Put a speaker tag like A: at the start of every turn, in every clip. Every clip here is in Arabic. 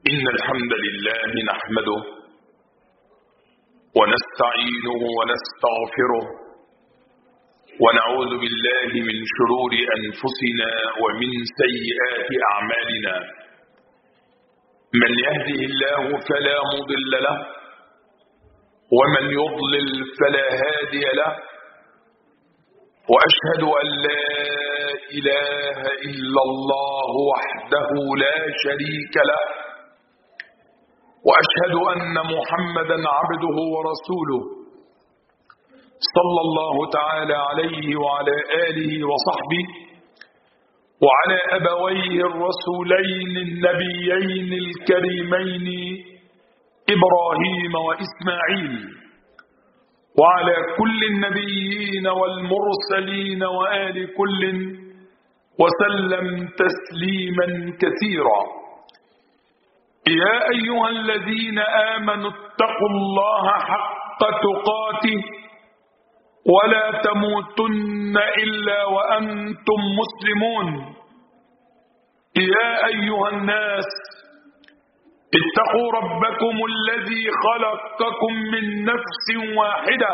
A: إن الحمد لله نحمده ونستعينه ونستغفره ونعوذ بالله من شرور أنفسنا ومن سيئات أعمالنا. من يهده الله فلا مضل له ومن يضلل فلا هادي له، وأشهد أن لا إله إلا الله وحده لا شريك له، وأشهد أن محمدا عبده ورسوله صلى الله تعالى عليه وعلى آله وصحبه وعلى أبويه الرسولين النبيين الكريمين إبراهيم وإسماعيل، وعلى كل النبيين والمرسلين وآل كل وسلم تسليما كثيرا. يا أيها الذين آمنوا اتقوا الله حق تقاته ولا تموتن إلا وأنتم مسلمون. يا أيها الناس اتقوا ربكم الذي خلقكم من نفس واحدة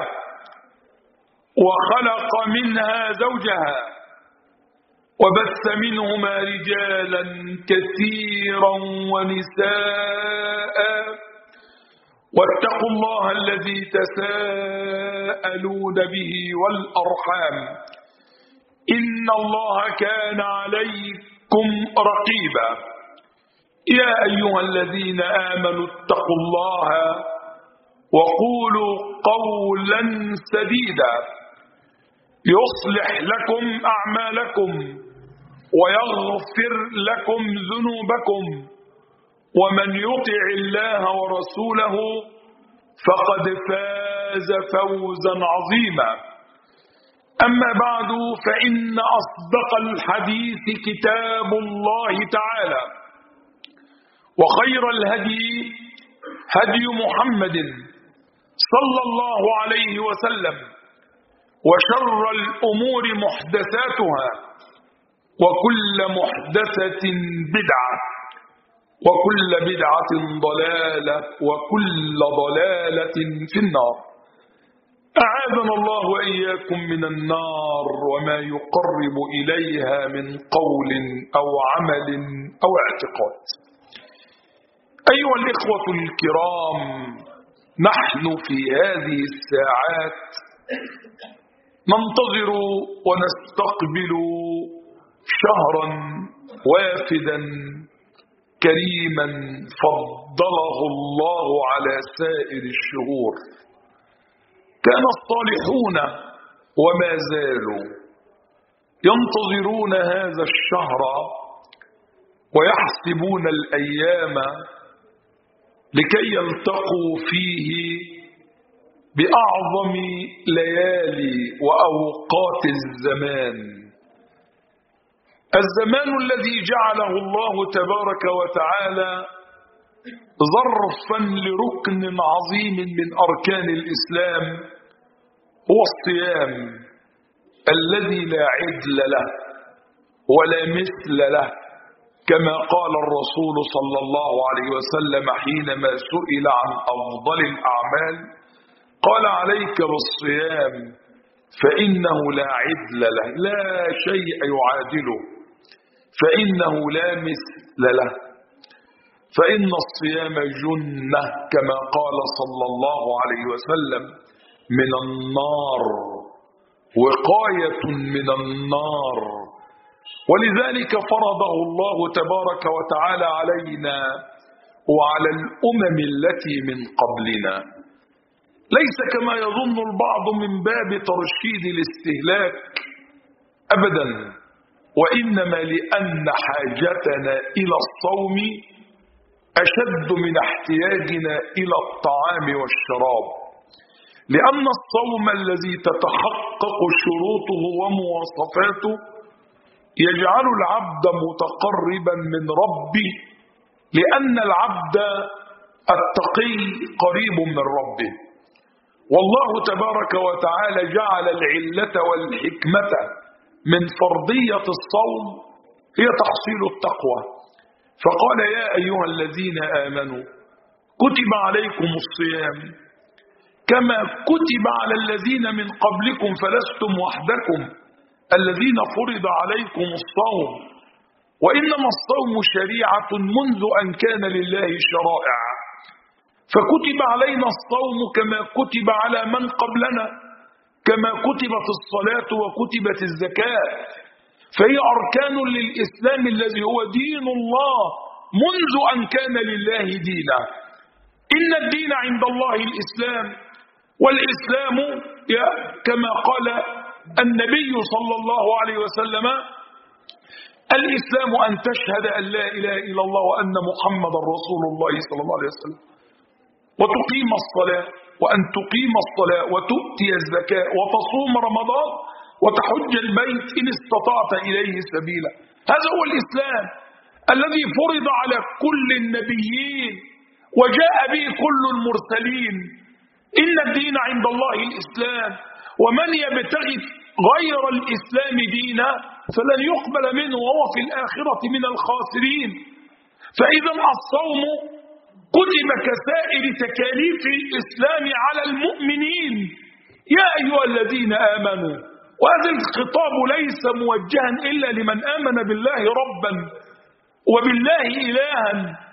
A: وخلق منها زوجها وبث منهما رجالا كثيرا ونساء، واتقوا الله الذي تساءلون به والأرحام إن الله كان عليكم رقيبا. يا أيها الذين آمنوا اتقوا الله وقولوا قولا سديدا يصلح لكم أعمالكم ويغفر لكم ذنوبكم، ومن يطع الله ورسوله فقد فاز فوزا عظيما. أما بعد، فإن أصدق الحديث كتاب الله تعالى، وخير الهدي هدي محمد صلى الله عليه وسلم، وشر الأمور محدثاتها، وكل محدثة بدعة، وكل بدعة ضلالة، وكل ضلالة في النار. أعاذنا الله وإياكم من النار وما يقرب إليها من قول أو عمل أو اعتقاد. أيها الإخوة الكرام، نحن في هذه الساعات ننتظر ونستقبل شهرا وافدا كريما فضله الله على سائر الشهور. كان الصالحون وما زالوا ينتظرون هذا الشهر ويحسبون الأيام لكي يلتقوا فيه بأعظم ليالي وأوقات الزمان الذي جعله الله تبارك وتعالى ظرفا لركن عظيم من أركان الإسلام، هو الصيام الذي لا عدل له ولا مثل له، كما قال الرسول صلى الله عليه وسلم حينما سئل عن أفضل الأعمال قال: عليك بالصيام فإنه لا عدل له، لا شيء يعادله، فإنه لا مثل له، فإن الصيام جنة كما قال صلى الله عليه وسلم من النار، وقاية من النار. ولذلك فرضه الله تبارك وتعالى علينا وعلى الأمم التي من قبلنا، ليس كما يظن البعض من باب ترشيد الاستهلاك أبدا، وإنما لأن حاجتنا إلى الصوم أشد من احتياجنا إلى الطعام والشراب، لأن الصوم الذي تتحقق شروطه ومواصفاته يجعل العبد متقربا من ربه، لأن العبد التقي قريب من ربه. والله تبارك وتعالى جعل العلة والحكمة من فرضية الصوم هي تحصيل التقوى، فقال يا أيها الذين آمنوا كتب عليكم الصيام كما كتب على الذين من قبلكم فلستم وحدكم الذين فرض عليكم الصوم وإنما الصوم شريعة منذ أن كان لله شرائع فكتب علينا الصوم كما كتب على من قبلنا كما كتبت الصلاة وكتبت الزكاة فهي أركان للإسلام الذي هو دين الله منذ أن كان لله دينا. إن الدين عند الله الإسلام والإسلام كما قال النبي صلى الله عليه وسلم الإسلام أن تشهد أن لا إله إلا الله وأن محمد رسول الله صلى الله عليه وسلم وتقيم الصلاة وأن تقيم الصلاة وتؤتي الزكاة وتصوم رمضان وتحج البيت إن استطعت إليه سبيلا. هذا هو الإسلام الذي فرض على كل النبيين وجاء به كل المرسلين. إن الدين عند الله الإسلام ومن يبتغي غير الإسلام دينا فلن يقبل منه وهو في الآخرة من الخاسرين. فإذا الصوم كتب كسائر تكاليف الإسلام على المؤمنين يا أيها الذين آمنوا. وهذا الخطاب ليس موجها إلا لمن آمن بالله ربا وبالله إلها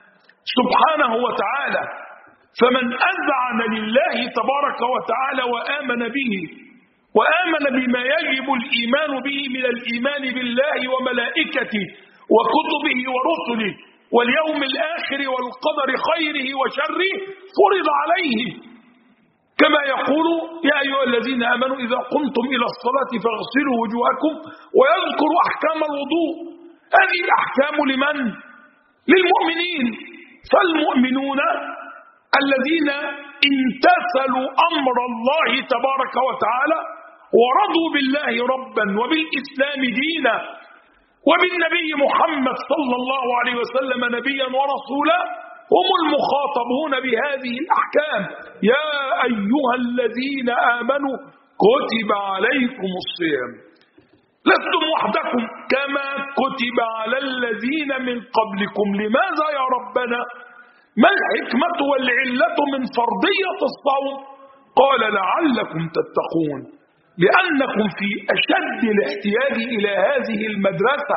A: سبحانه وتعالى. فمن أذعن لله تبارك وتعالى وآمن به وآمن بما يجب الإيمان به من الإيمان بالله وملائكته وكتبه ورسله واليوم الآخر والقدر خيره وشره فرض عليه. كما يقول يا أيها الذين آمنوا إذا قمتم إلى الصلاة فاغسلوا وجوهكم ويذكر أحكام الوضوء. هذه الأحكام لمن؟ للمؤمنين. فالمؤمنون الذين امتثلوا أمر الله تبارك وتعالى ورضوا بالله ربا وبالإسلام دينا وبالنبي محمد صلى الله عليه وسلم نبيا ورسولا هم المخاطبون بهذه الأحكام. يا أيها الذين آمنوا كتب عليكم الصيام لستم وحدكم كما كتب على الذين من قبلكم. لماذا يا ربنا؟ ما الحكمة والعلة من فرضية الصوم؟ قال لعلكم تتقون، لأنكم في أشد الاحتياج إلى هذه المدرسة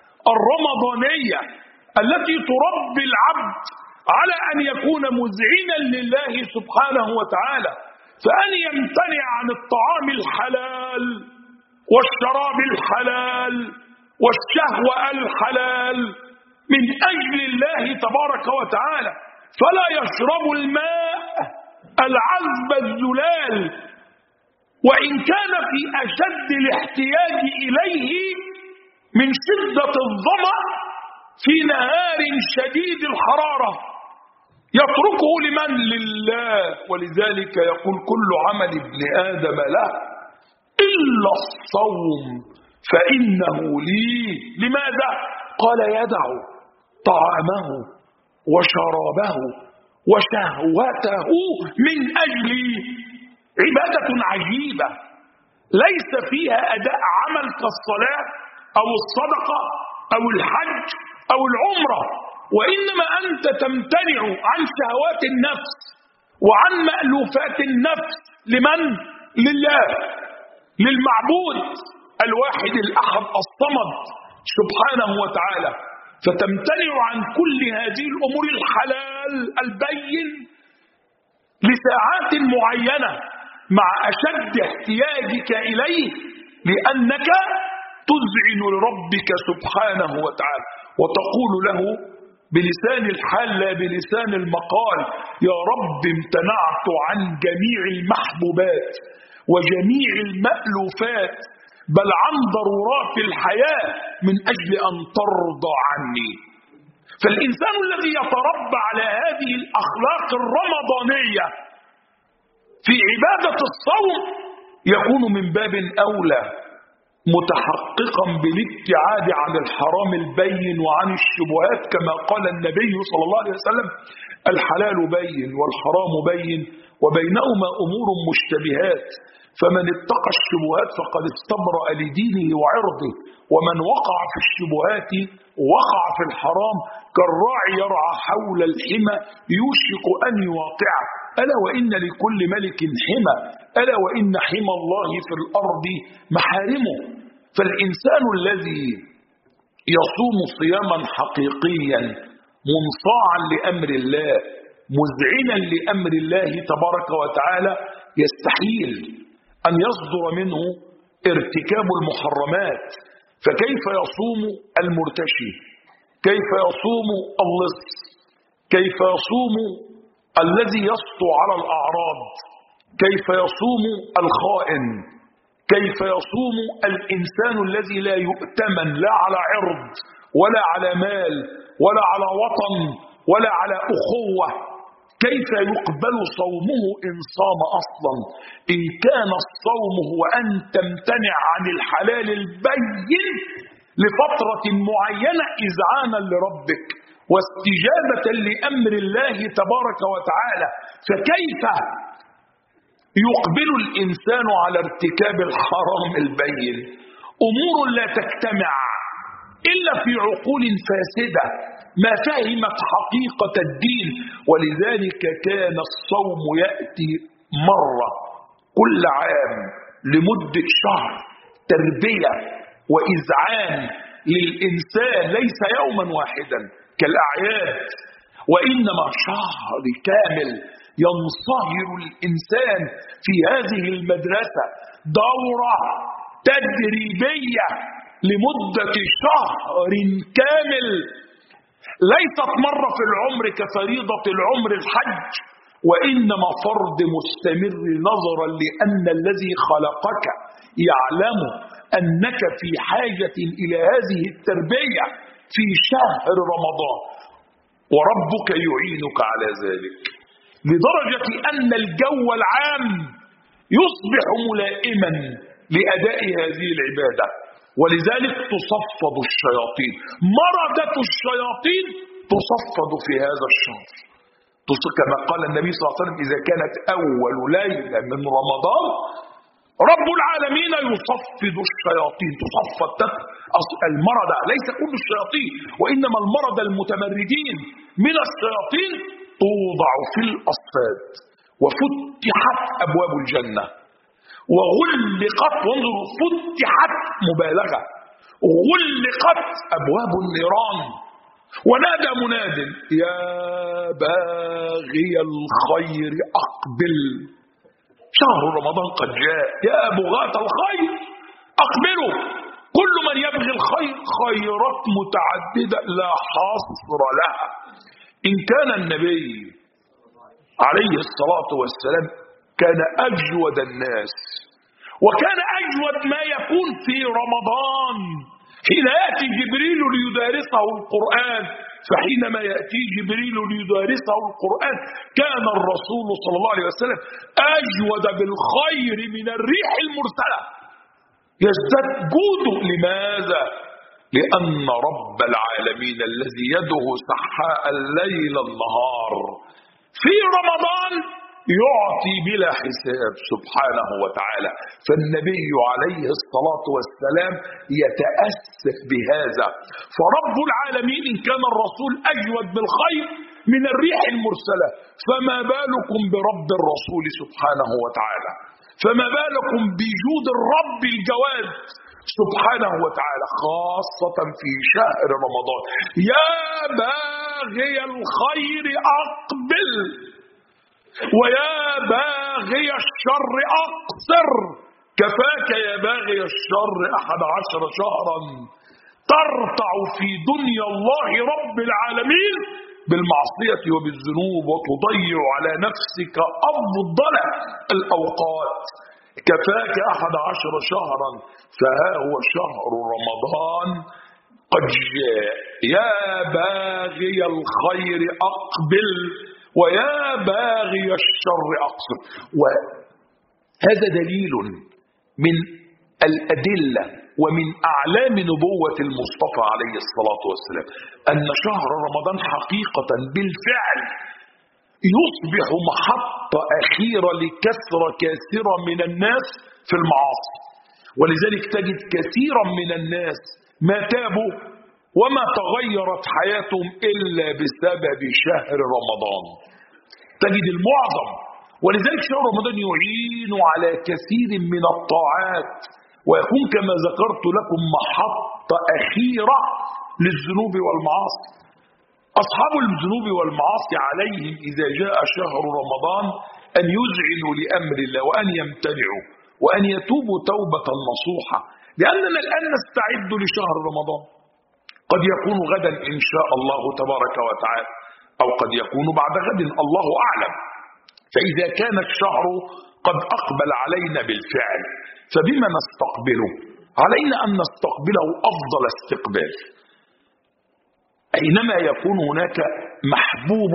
A: الرمضانية التي تربي العبد على أن يكون مذعنا لله سبحانه وتعالى، فأن يمتنع عن الطعام الحلال والشراب الحلال والشهوة الحلال من أجل الله تبارك وتعالى، فلا يشرب الماء العذب الزلال وإن كان في أشد الاحتياج إليه من شدة الظمأ في نهار شديد الحرارة، يتركه لمن؟ لله. ولذلك يقول كل عمل ابن آدم له إلا الصوم فإنه لي. لماذا؟ قال يدع طعامه وشرابه وشهوته من أجلي. عبادة عجيبة ليس فيها أداء عمل كالصلاة أو الصدقة أو الحج أو العمرة، وإنما أنت تمتنع عن شهوات النفس وعن مألوفات النفس. لمن؟ لله، للمعبود الواحد الأحد الصمد سبحانه وتعالى. فتمتنع عن كل هذه الأمور الحلال البين لساعات معينة مع أشد احتياجك إليه، لأنك تذعن لربك سبحانه وتعالى وتقول له بلسان الحال لا بلسان المقال: يا رب امتنعت عن جميع المحبوبات وجميع المألوفات بل عن ضرورات الحياة من أجل أن ترضى عني. فالإنسان الذي يتربى على هذه الأخلاق الرمضانية في عبادة الصوم يكون من باب أولى متحققا بالابتعاد عن الحرام البين وعن الشبهات، كما قال النبي صلى الله عليه وسلم: الحلال بين والحرام بين وبينهما أمور مشتبهات فمن اتقى الشبهات فقد استبرأ لدينه وعرضه، ومن وقع في الشبهات وقع في الحرام كالراعي يرعى حول الحمى يوشك أن يواقعه. ألا وإن لكل ملك حمى، ألا وإن حمى الله في الأرض محارمه. فالإنسان الذي يصوم صياما حقيقيا منصاعا لأمر الله مذعنا لأمر الله تبارك وتعالى يستحيل أن يصدر منه ارتكاب المحرمات. فكيف يصوم المرتشي؟ كيف يصوم اللص؟ كيف يصوم الذي يسطو على الأعراض؟ كيف يصوم الخائن؟ كيف يصوم الإنسان الذي لا يؤتمن لا على عرض ولا على مال ولا على وطن ولا على أخوة؟ كيف يقبل صومه إن صام أصلا؟ إن كان الصوم هو أن تمتنع عن الحلال البين لفترة معينة إذعانا لربك واستجابة لأمر الله تبارك وتعالى. فكيف يقبل الإنسان على ارتكاب الحرام البين؟ أمور لا تجتمع إلا في عقول فاسدة ما فهمت حقيقة الدين. ولذلك كان الصوم يأتي مرة كل عام لمدة شهر تربية وإذعان للإنسان، ليس يوما واحدا كالأعياد، وإنما شهر كامل ينصهر الإنسان في هذه المدرسة دورة تدريبية لمدة شهر كامل، ليست مرة في العمر كفريضة العمر الحج، وإنما فرض مستمر نظرا لأن الذي خلقك يعلم أنك في حاجة إلى هذه التربية في شهر رمضان، وربك يعينك على ذلك، لدرجة أن الجو العام يصبح ملائما لأداء هذه العبادة. ولذلك تصفد الشياطين، مردة الشياطين تصفد في هذا الشهر، كما قال النبي صلى الله عليه وسلم: إذا كانت أول ليلة من رمضان رب العالمين يصفد الشياطين. تصفد المردة، ليس كل الشياطين، وإنما المردة المتمردين من الشياطين توضع في الأصفاد، وفتحت أبواب الجنة وغلقت، وانظروا فتحت مبالغة، غلقت أبواب النيران. ونادى مناد: يا باغي الخير أقبل، شهر رمضان قد جاء، يا بغاة الخير أقبلوا. كل من يبغي الخير، خيرات متعددة لا حصر لها. إن كان النبي عليه الصلاة والسلام كان أجود الناس، وكان أجود ما يكون في رمضان حين يأتي جبريل ليدارسه القرآن. فحينما يأتي جبريل ليدارسه القرآن كان الرسول صلى الله عليه وسلم أجود بالخير من الريح المرسلة، يزداد جوده. لماذا؟ لأن رب العالمين الذي يده سحاء الليل النهار في رمضان يعطي بلا حساب سبحانه وتعالى. فالنبي عليه الصلاة والسلام يتأسف بهذا. فرب العالمين إن كان الرسول أجود بالخير من الريح المرسلة، فما بالكم برب الرسول سبحانه وتعالى؟ فما بالكم بجود الرب الجواد سبحانه وتعالى، خاصة في شهر رمضان. يا باغي الخير أقبل، ويا باغي الشر أقصر. كفاك يا باغي الشر 11 شهرا ترتع في دنيا الله رب العالمين بالمعصية وبالذنوب، وتضيع على نفسك أفضل الأوقات. كفاك 11 شهرا، فها هو شهر رمضان قد جاء. يا باغي الخير أقبل، ويا باغي الشر أقصر. وهذا دليل من الأدلة ومن أعلام نبوة المصطفى عليه الصلاة والسلام أن شهر رمضان حقيقة بالفعل يصبح محط محطة أخيرة لكثرة كثيرة من الناس في المعاصي. ولذلك تجد كثيرا من الناس ما تابوا وما تغيرت حياتهم إلا بسبب شهر رمضان. تجد المعظم. ولذلك شهر رمضان يعين على كثير من الطاعات، ويكون كما ذكرت لكم محطة أخيرة للذنوب والمعاصي. أصحاب الذنوب والمعاصي عليهم إذا جاء شهر رمضان أن يذعنوا لأمر الله وأن يمتنعوا وأن يتوبوا توبة نصوحة، لأننا الآن نستعد لشهر رمضان. قد يكون غدا إن شاء الله تبارك وتعالى، أو قد يكون بعد غد، الله أعلم. فإذا كان الشهر قد أقبل علينا بالفعل فبما نستقبله؟ علينا أن نستقبله أفضل استقبال. أينما يكون هناك محبوب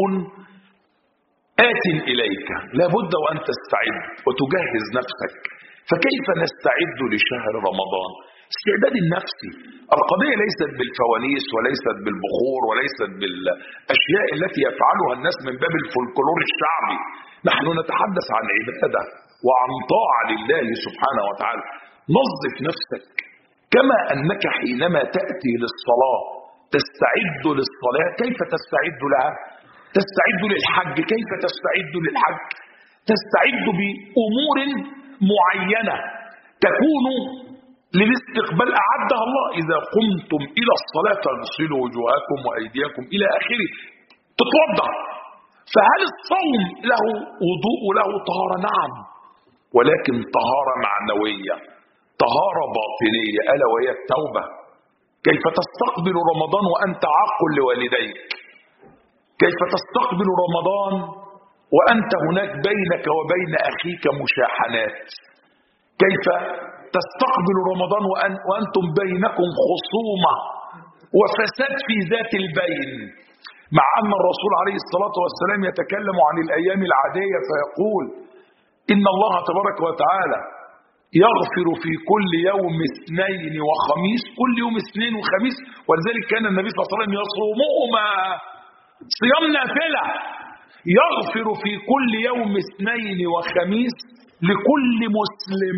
A: آت إليك لابد وأن تستعد وتجهز نفسك. فكيف نستعد لشهر رمضان؟ استعداد النفسي. القضية ليست بالفوانيس وليست بالبخور وليست بالأشياء التي يفعلها الناس من باب الفولكلور الشعبي. نحن نتحدث عن عبادة وعن طاعة لله سبحانه وتعالى. نظف نفسك كما أنك حينما تأتي للصلاة تستعد للصلاة. كيف تستعد لها؟ تستعد للحج. كيف تستعد للحج؟ تستعد بأمور معينة تكون للاستقبال أعدها الله. إذا قمتم إلى الصلاة فاغسلوا وجوهكم وأيديكم إلى آخره، تتوضأ. فهل الصوم له وضوء له طهارة؟ نعم، ولكن طهارة معنوية، طهارة باطنية، ألا وهي التوبة. كيف تستقبل رمضان وأنت عاق لوالديك؟ كيف تستقبل رمضان وأنت هناك بينك وبين أخيك مشاحنات؟ كيف تستقبل رمضان وأنتم بينكم خصومة وفساد في ذات البين؟ مع أن الرسول عليه الصلاة والسلام يتكلم عن الأيام العادية فيقول إن الله تبارك وتعالى يغفر في كل يوم اثنين وخميس، كل يوم اثنين وخميس. ولذلك كان النبي صلى الله عليه وسلم يصومهما صيام نافلة. يغفر في كل يوم اثنين وخميس لكل مسلم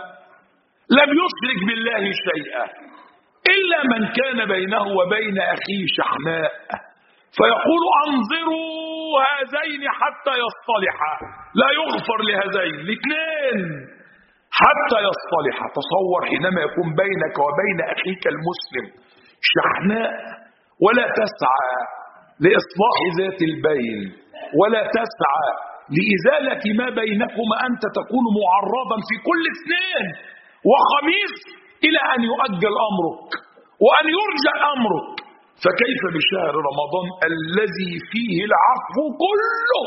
A: لم يشرك بالله شيئا إلا من كان بينه وبين أخيه شحناء، فيقول أنظروا هذين حتى يصطلحا. لا يغفر لهذين الاثنين حتى يصطلحا. تصور حينما يكون بينك وبين أخيك المسلم شحناء ولا تسعى لإصلاح ذات البين ولا تسعى لإزالة ما بينكما، أنت تكون معرضا في كل اثنين وخميس إلى أن يؤجل أمرك وأن يرجع أمرك. فكيف بشهر رمضان الذي فيه العفو كله؟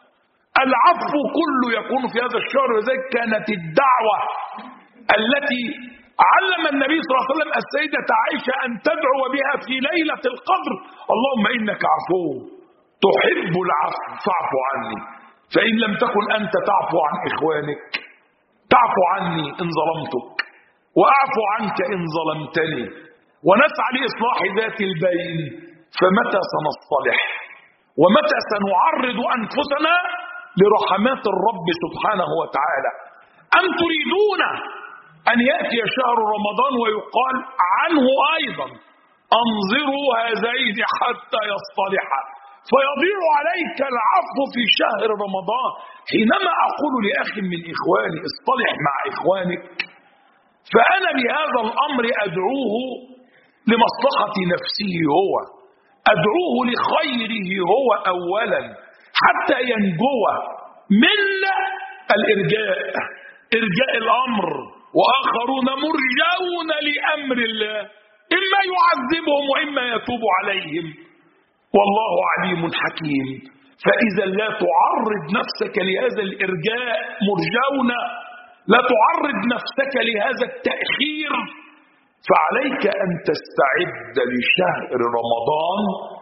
A: العفو كله يكون في هذا الشهر. وذلك كانت الدعوة التي علم النبي صلى الله عليه وسلم السيدة عائشة أن تدعو بها في ليلة القدر: اللهم إنك عفو تحب العفو فاعف عني. فإن لم تكن أنت تعفو عن إخوانك تعفو عني إن ظلمتك وأعفو عنك إن ظلمتني، ونسعى لإصلاح ذات البين. فمتى سنصطلح ومتى سنعرض أنفسنا لرحمات الرب سبحانه وتعالى؟ أم تريدون أن يأتي شهر رمضان ويقال عنه أيضا أنظروا هذين حتى يصطلحا، فيضيع عليك العفو في شهر رمضان؟ حينما أقول لأخ من إخواني اصطلح مع إخوانك، فأنا بهذا الأمر أدعوه لمصلحة نفسه هو، أدعوه لخيره هو أولا حتى ينجو من إرجاء الأمر، وآخرون مرجون لأمر الله إما يعذبهم وإما يتوب عليهم، والله عليم حكيم. فإذا لا تعرض نفسك لهذا الإرجاء مرجون، لا تعرض نفسك لهذا التأخير، فعليك أن تستعد لشهر رمضان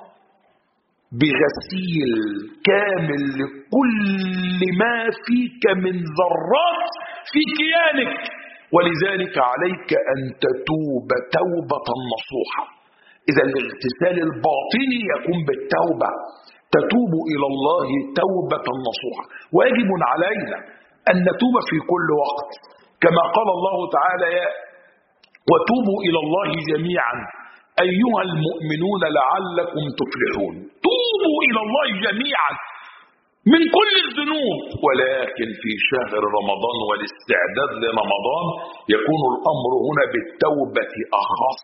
A: بغسيل كامل لكل ما فيك من ذرات في كيانك. ولذلك عليك أن تتوب توبة نصوحة. إذا الاغتسال الباطني يكون بالتوبة، تتوب إلى الله توبة نصوحة. واجب علينا أن نتوب في كل وقت، كما قال الله تعالى: وتوبوا إلى الله جميعا أيها المؤمنون لعلكم تفلحون. توبوا إلى الله جميعا من كل الذنوب، ولكن في شهر رمضان والاستعداد لرمضان يكون الأمر هنا بالتوبة أخص،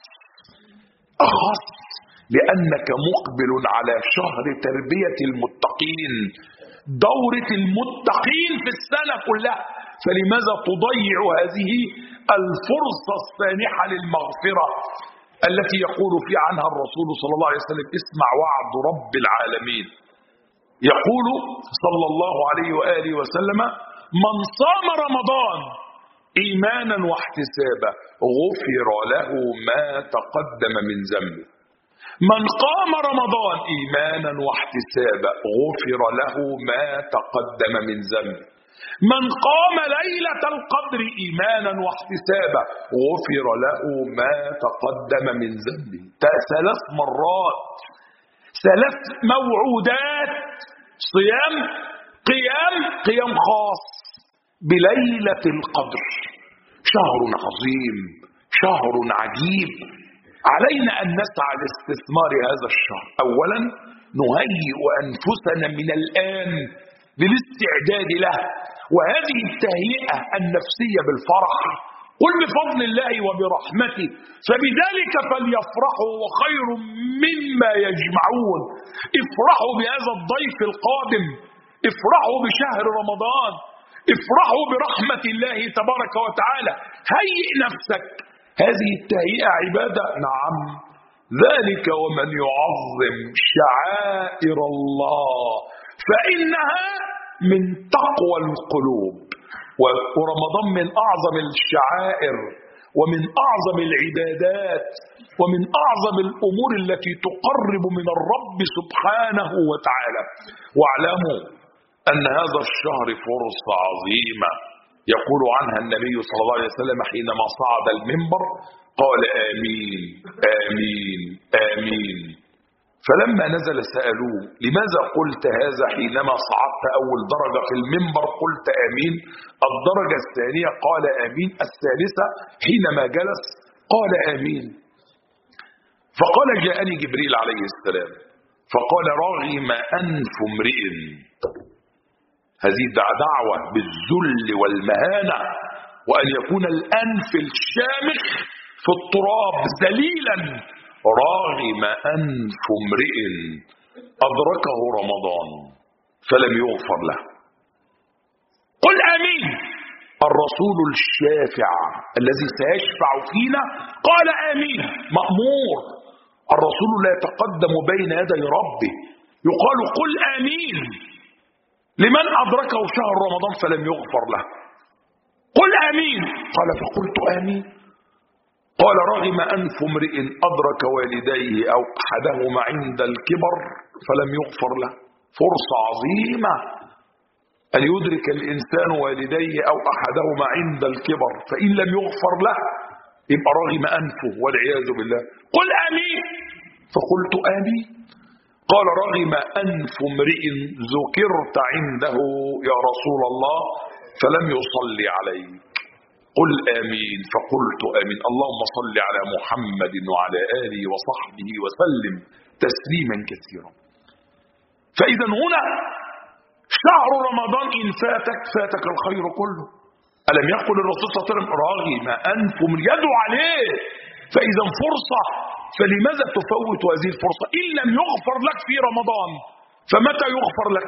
A: لأنك مقبل على شهر تربية المتقين، دورة المتقين في السنة كلها، فلماذا تضيع هذه الفرصة السانحة للمغفرة التي يقول في عنها الرسول صلى الله عليه وسلم: اسمع وعد رب العالمين، يقول صلى الله عليه وآله وسلم: من صام رمضان إيمانا واحتسابا غفر له ما تقدم من ذنبه. من قام رمضان إيمانا واحتسابا غفر له ما تقدم من ذنبه. من قام ليلة القدر إيمانا واحتسابا غفر له ما تقدم من ذنبه. 3 مرات، 3 موعودات، صيام، قيام خاص بليلة القدر. شهر عظيم، شهر عجيب، علينا أن نسعى لاستثمار هذا الشهر. أولا نهيئ أنفسنا من الآن للاستعداد له، وهذه التهيئة النفسية بالفرح. قل بفضل الله وبرحمته فبذلك فليفرحوا وخير مما يجمعون. افرحوا بهذا الضيف القادم، افرحوا بشهر رمضان، افرحوا برحمة الله تبارك وتعالى. هيئ نفسك. هذه التهيئة عبادة، نعم، ذلك ومن يعظم شعائر الله فإنها من تقوى القلوب. ورمضان من أعظم الشعائر ومن أعظم العبادات ومن أعظم الأمور التي تقرب من الرب سبحانه وتعالى. واعلموا أن هذا الشهر فرصة عظيمة يقول عنها النبي صلى الله عليه وسلم حينما صعد المنبر قال: آمين آمين آمين. فلما نزل سألوه: لماذا قلت هذا حينما صعدت أول درجة في المنبر قلت آمين؟ الدرجة الثانية قال آمين، الثالثة حينما جلس قال آمين. فقال: جاءني جبريل عليه السلام فقال: رغم أنف امرئ. هذه دعوة بالذل والمهانة، وأن يكون الأنف الشامخ في التراب ذليلا. راغم أنف امرئ أدركه رمضان فلم يغفر له. قل آمين. الرسول الشافع الذي سيشفع فينا قال آمين، مأمور. الرسول لا يتقدم بين يدي ربه، يقال قل آمين لمن أدركه شهر رمضان فلم يغفر له. قل آمين. قال: فقلت آمين. قال: رغم أنف امرئ أدرك والديه أو أحدهما عند الكبر فلم يغفر له. فرصة عظيمة أن يدرك الإنسان والديه أو أحدهما عند الكبر، فإن لم يغفر له يبقى رغم أنفه والعياذ بالله. قل آمين. فقلت آمين. قال: رغم أنف امرئ ذكرت عنده يا رسول الله فلم يصلي عليك. قل آمين. فقلت آمين. اللهم صل على محمد وعلى آله وصحبه وسلم تسليما كثيرا. فإذا هنا شهر رمضان إن فاتك الخير كله. ألم يقل الرسول صلى الله عليه وسلم: رغم أنف يدعو عليه؟ فإذا فرصة، فلماذا تفوت هذه الفرصة؟ إن لم يغفر لك في رمضان فمتى يغفر لك؟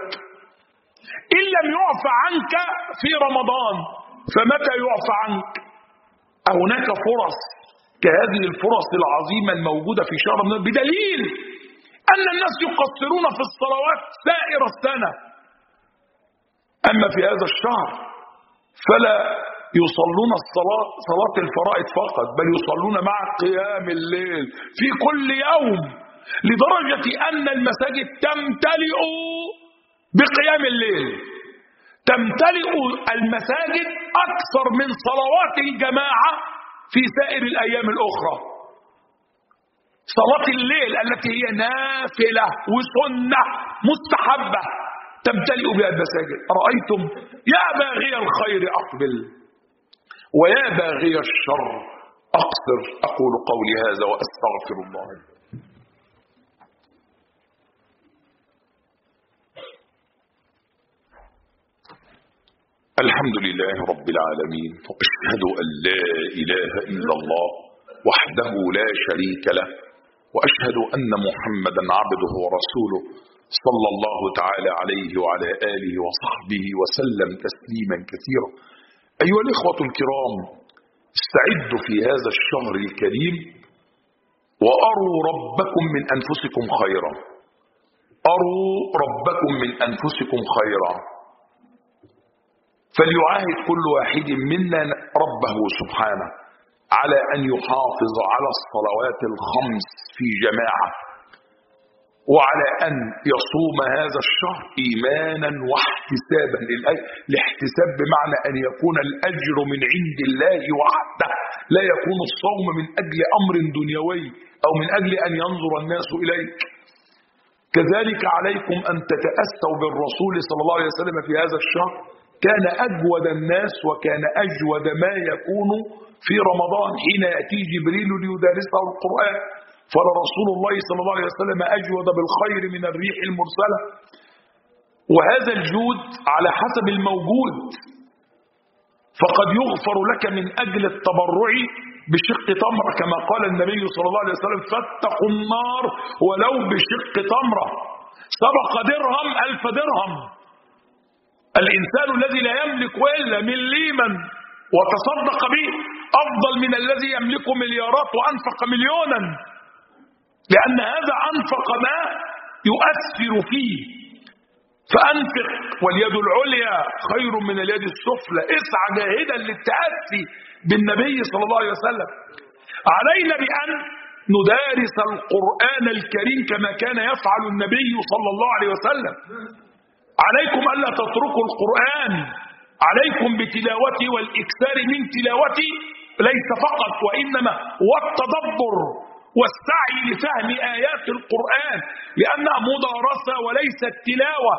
A: إن لم يعفى عنك في رمضان فمتى يعفى عنك؟ هناك فرص كهذه الفرص العظيمة الموجودة في شهر رمضان، بدليل أن الناس يقصرون في الصلوات سائر السنة، أما في هذا الشهر فلا يصلون صلاة الفرائض فقط، بل يصلون مع قيام الليل في كل يوم، لدرجة أن المساجد تمتلئ بقيام الليل، تمتلئ المساجد أكثر من صلوات الجماعة في سائر الأيام الأخرى. صلاة الليل التي هي نافلة وسنة مستحبة تمتلئ بها المساجد. أرأيتم يا باغي الخير أقبل ويا باغي الشر أقصر. أقول قولي هذا وأستغفر الله. الحمد لله رب العالمين، وأشهد أن لا إله إلا الله وحده لا شريك له، وأشهد أن محمدا عبده ورسوله صلى الله تعالى عليه وعلى آله وصحبه وسلم تسليما كثيرا. أيها الإخوة الكرام، استعدوا في هذا الشهر الكريم وأروا ربكم من أنفسكم خيرا. أروا ربكم من أنفسكم خيرا. فليعاهد كل واحد منا ربه سبحانه على أن يحافظ على الصلوات الخمس في جماعة، وعلى أن يصوم هذا الشهر إيمانا واحتسابا. الاحتساب بمعنى أن يكون الأجر من عند الله وحده، لا يكون الصوم من أجل أمر دنيوي أو من أجل أن ينظر الناس إليك. كذلك عليكم أن تتأسوا بالرسول صلى الله عليه وسلم في هذا الشهر. كان أجود الناس وكان أجود ما يكون في رمضان حين يأتي جبريل ليدارسه القرآن، فلرسول الله صلى الله عليه وسلم أجود بالخير من الريح المرسلة. وهذا الجود على حسب الموجود، فقد يغفر لك من أجل التبرع بشق تمرة كما قال النبي صلى الله عليه وسلم فاتقوا النار ولو بشق تمرة. سبق درهم 1000 درهم. الإنسان الذي لا يملك إلا مليما وتصدق به أفضل من الذي يملك مليارات وأنفق مليونا، لأن هذا أنفق ما يؤثر فيه. فأنفق واليد العليا خير من اليد السفلى. اسعى جاهدا للتأسي بالنبي صلى الله عليه وسلم. علينا بأن ندارس القرآن الكريم كما كان يفعل النبي صلى الله عليه وسلم. عليكم ألا تتركوا القرآن، عليكم بتلاوته والإكثار من تلاوته، ليس فقط وإنما والتدبر والسعي لفهم آيات القرآن لأنها مدارسة وليست تلاوة.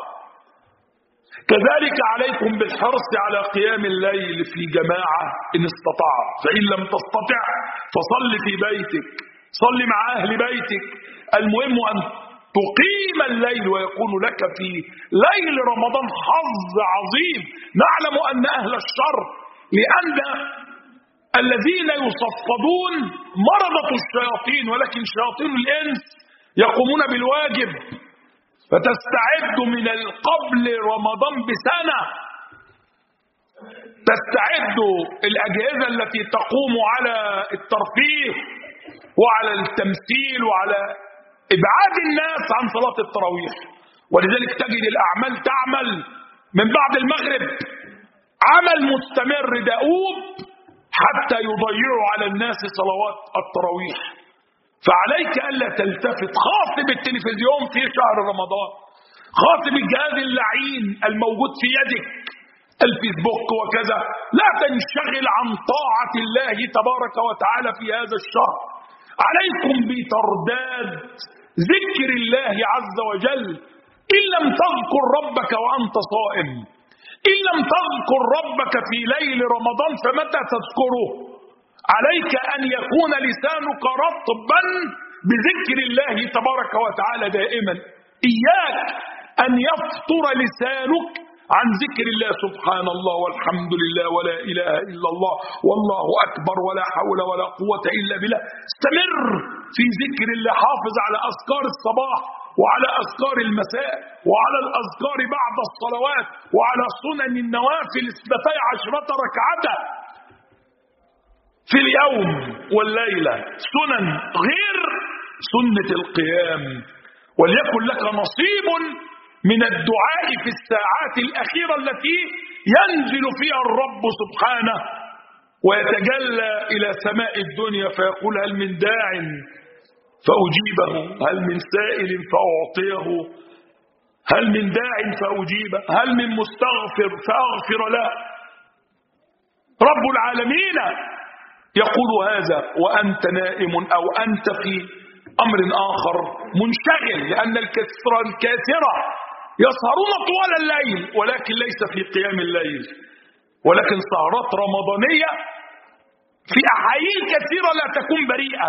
A: كذلك عليكم بالحرص على قيام الليل في جماعة إن استطعت، فإن لم تستطع فصل في بيتك، صل مع أهل بيتك. المهم أن تقيم الليل ويكون لك في ليل رمضان حظ عظيم. نعلم أن أهل الشر لأن الذين يصفدون مرضة الشياطين، ولكن شياطين الإنس يقومون بالواجب. فتستعد من قبل رمضان بسنة، تستعد الأجهزة التي تقوم على الترفيه وعلى التمثيل وعلى إبعاد الناس عن صلاة التراويح. ولذلك تجد الأعمال تعمل من بعد المغرب عمل مستمر دؤوب حتى يضيعوا على الناس صلوات التراويح. فعليك ألا تلتفت، خاطب التلفزيون في شهر رمضان، خاطب الجهاز اللعين الموجود في يدك الفيسبوك وكذا، لا تنشغل عن طاعة الله تبارك وتعالى في هذا الشهر. عليكم بترداد ذكر الله عز وجل. إن لم تذكر ربك وأنت صائم، إن لم تذكر ربك في ليل رمضان فمتى تذكره؟ عليك أن يكون لسانك رطبا بذكر الله تبارك وتعالى دائما. إياك أن يفطر لسانك عن ذكر الله. سبحان الله والحمد لله ولا إله إلا الله والله أكبر ولا حول ولا قوة إلا بالله. استمر في ذكر الله. حافظ على أذكار الصباح وعلى أذكار المساء وعلى الأذكار بعد الصلوات وعلى سنن النوافل 12 ركعة في اليوم والليلة، سنن غير سنة القيام. وليكن لك نصيب من الدعاء في الساعات الأخيرة التي ينزل فيها الرب سبحانه ويتجلى إلى سماء الدنيا فيقول هل من داع فأجيبه، هل من سائل فأعطيه، هل من داع فأجيبه، هل من مستغفر فأغفر له. رب العالمين يقول هذا وأنت نائم أو أنت في أمر آخر منشغل، لأن الكثرة يسهرون طوال الليل ولكن ليس في قيام الليل، ولكن سهرات رمضانية في أحايين كثيرة لا تكون بريئة،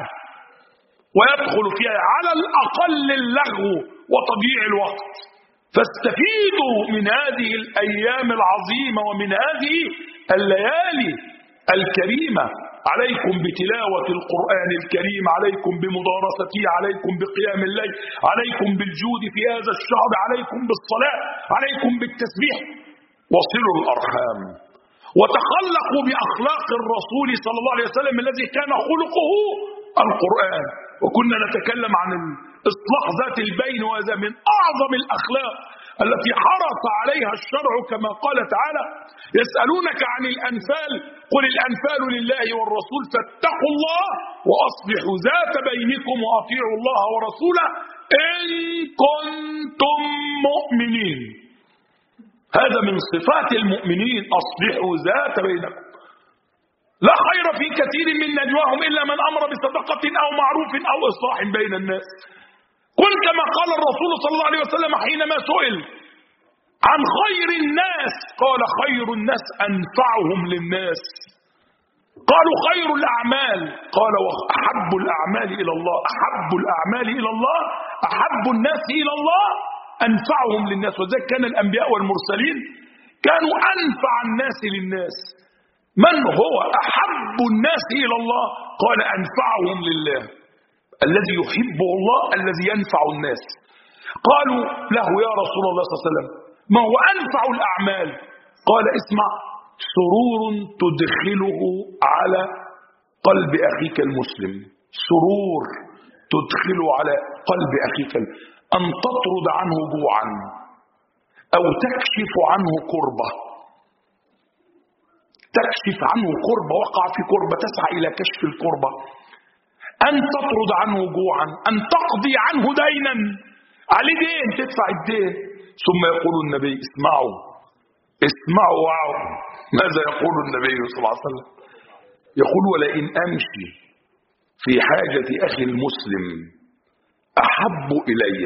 A: ويدخل فيها على الأقل اللغو وتضييع الوقت. فاستفيدوا من هذه الأيام العظيمة ومن هذه الليالي الكريمة. عليكم بتلاوة القرآن الكريم، عليكم بمدارسته، عليكم بقيام الليل، عليكم بالجود في هذا الشهر، عليكم بالصلاة، عليكم بالتسبيح. وصلوا الأرحام وتخلقوا بأخلاق الرسول صلى الله عليه وسلم الذي كان خلقه القرآن. وكنا نتكلم عن إصلاح ذات البين، وهذا من أعظم الأخلاق التي حرص عليها الشرع، كما قال تعالى: يسألونك عن الأنفال قل الأنفال لله والرسول فاتقوا الله وأصلحوا ذات بينكم وأطيعوا الله ورسوله إن كنتم مؤمنين. هذا من صفات المؤمنين، أصلحوا ذات بينكم. لا خير في كثير من نجواهم إلا من أمر بصدقة أو معروف أو إصلاح بين الناس. قل كما قال الرسول صلى الله عليه وسلم حينما سئل عن خير الناس قال: خير الناس أنفعهم للناس. قالوا: خير الأعمال؟ قال: وأحب الأعمال إلى الله، أحب الأعمال إلى الله، أحب الناس إلى الله أنفعهم للناس. وذلك كان الأنبياء والمرسلين كانوا أنفع الناس للناس. من هو أحب الناس إلى الله؟ قال: أنفعهم لله، الذي يحبه الله الذي ينفع الناس. قالوا له: يا رسول الله صلى الله عليه وسلم ما هو أنفع الأعمال؟ قال: اسمع: سرور تدخله على قلب أخيك المسلم، سرور تدخله على قلب أخيك، أن تطرد عنه جوعا أو تكشف عنه كربة، تكشف عنه كربة، وقع في كربة تسعى إلى كشف الكربة، أن تطرد عنه جوعا، أن تقضي عنه دينا، عليه دين تدفع الدين. ثم يقول النبي: اسمعوا اسمعوا وعوا. ماذا يقول النبي صلى الله عليه وسلم؟ يقول: ولئن أمشي في حاجة أخي المسلم أحب إلي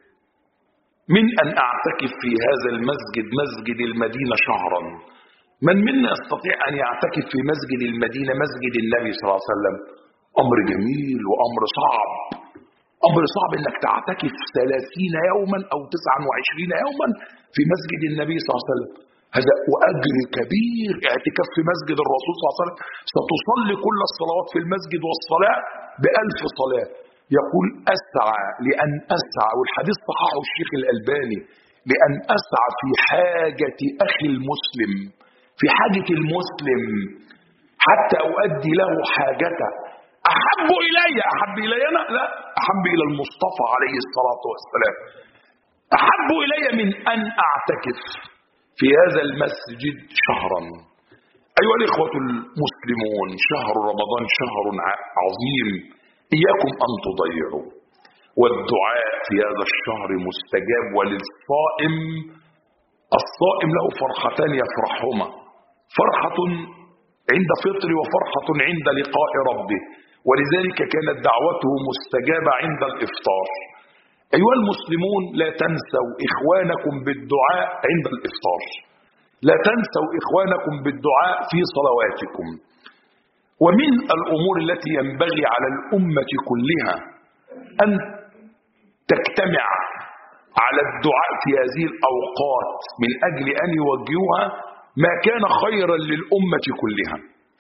A: من أن أعتكف في هذا المسجد، مسجد المدينة، شهرا. من منا يستطيع أن يعتكف في مسجد المدينة، مسجد النبي صلى الله عليه وسلم؟ أمر جميل وأمر صعب، أمر صعب إنك تعتكف 30 يوما أو 29 يوما في مسجد النبي صلى الله عليه وسلم. هذا وأجر كبير. اعتكاف في مسجد الرسول صلى الله عليه وسلم ستصلي كل الصلوات في المسجد والصلاة ب1000 صلاة. يقول: أسعى لأن أسعى، والحديث صححه الشيخ الألباني، لأن أسعى في حاجة أخي المسلم، في حاجة المسلم حتى أؤدي له حاجته. أحب إلي، أحب إلي أنا؟ لا، أحب إلى المصطفى عليه الصلاة والسلام. أحب إلي من أن أعتكف في هذا المسجد شهرا. أيها الإخوة المسلمون، شهر رمضان شهر عظيم، إياكم أن تضيعوا. والدعاء في هذا الشهر مستجاب. وللصائم، الصائم له فرحتان يفرحهما: فرحة عند فطر وفرحة عند لقاء ربه، ولذلك كانت دعوته مستجابة عند الإفطار. أيها المسلمون، لا تنسوا إخوانكم بالدعاء عند الإفطار، لا تنسوا إخوانكم بالدعاء في صلواتكم. ومن الأمور التي ينبغي على الأمة كلها أن تجتمع على الدعاء في هذه الأوقات من أجل أن يوجهوها ما كان خيرا للأمة كلها.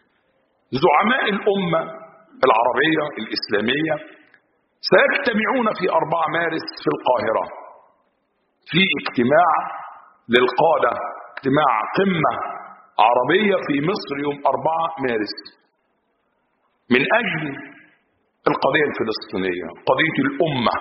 A: زعماء الأمة العربية الإسلامية سيجتمعون في 4 مارس في القاهرة في اجتماع للقادة، اجتماع قمة عربية في مصر يوم 4 مارس من أجل القضية الفلسطينية، قضية الأمة،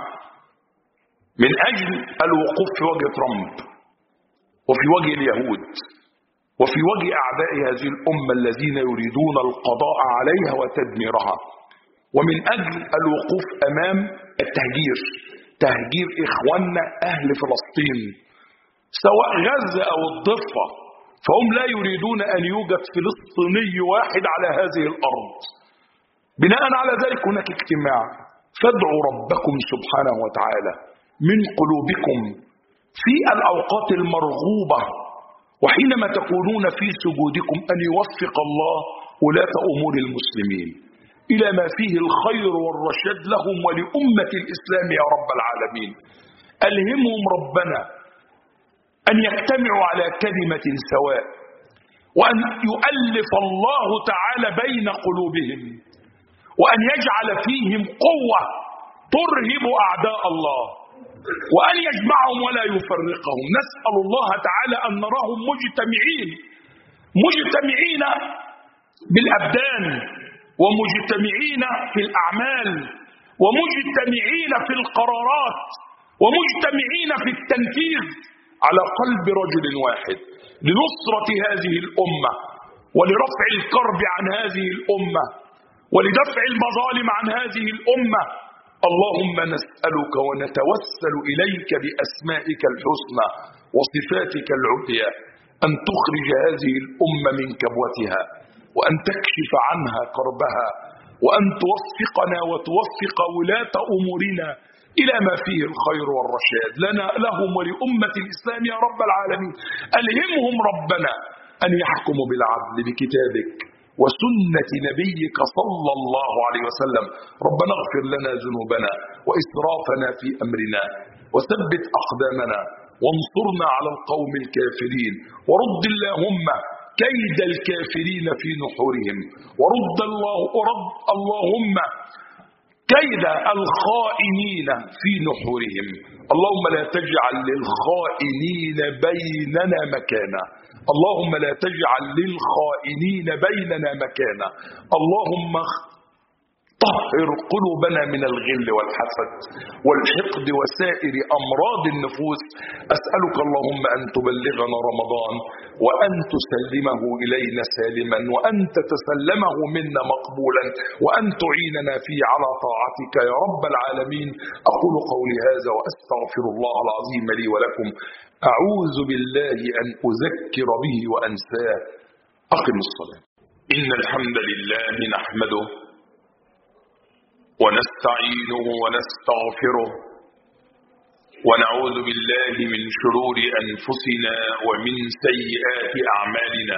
A: من أجل الوقوف في وجه ترامب وفي وجه اليهود وفي وجه أعداء هذه الأمة الذين يريدون القضاء عليها وتدميرها، ومن أجل الوقوف أمام التهجير، تهجير إخواننا أهل فلسطين سواء غزة أو الضفة، فهم لا يريدون أن يوجد فلسطيني واحد على هذه الأرض. بناء على ذلك هناك اجتماع فادعوا ربكم سبحانه وتعالى من قلوبكم في الأوقات المرغوبة، وحينما تكونون في سجودكم أن يوفق الله ولاة أمور المسلمين إلى ما فيه الخير والرشاد لهم ولأمة الإسلام يا رب العالمين. ألهمهم ربنا أن يجتمعوا على كلمة سواء، وأن يؤلف الله تعالى بين قلوبهم، وأن يجعل فيهم قوة ترهب أعداء الله، وأن يجمعهم ولا يفرقهم. نسأل الله تعالى أن نراهم مجتمعين بالأبدان، ومجتمعين في الأعمال، ومجتمعين في القرارات، ومجتمعين في التنفيذ على قلب رجل واحد لنصرة هذه الأمة، ولرفع الكرب عن هذه الأمة، ولدفع المظالم عن هذه الأمة. اللهم نسألك ونتوسل إليك بأسمائك الحسنى وصفاتك العليا أن تخرج هذه الأمة من كبوتها، وأن تكشف عنها كربها، وأن توفقنا وتوفق ولاة أمورنا إلى ما فيه الخير والرشاد لنا لهم ولأمة الإسلام يا رب العالمين. ألهمهم ربنا أن يحكموا بالعدل بكتابك وسنة نبيك صلى الله عليه وسلم. ربنا اغفر لنا ذنوبنا وإسرافنا في أمرنا، وثبت أقدامنا، وانصرنا على القوم الكافرين، ورد اللهم كيد الكافرين في نحورهم، ورد اللهم كيد الخائنين في نحورهم. اللهم لا تجعل للخائنين بيننا مكانا، اللهم لا تجعل للخائنين بيننا مكانا. اللهم طهر قلوبنا من الغل والحسد والحقد وسائر أمراض النفوس. أسألك اللهم أن تبلغنا رمضان وأن تسلمه إلينا سالما، وأن تتسلمه منا مقبولا، وأن تعيننا فيه على طاعتك يا رب العالمين. أقول قولي هذا وأستغفر الله العظيم لي ولكم. أعوذ بالله أن أذكر به وأنساه. أقم الصلاة. إن الحمد لله نحمده ونستعينه ونستغفره، ونعوذ بالله من شرور أنفسنا ومن سيئات أعمالنا.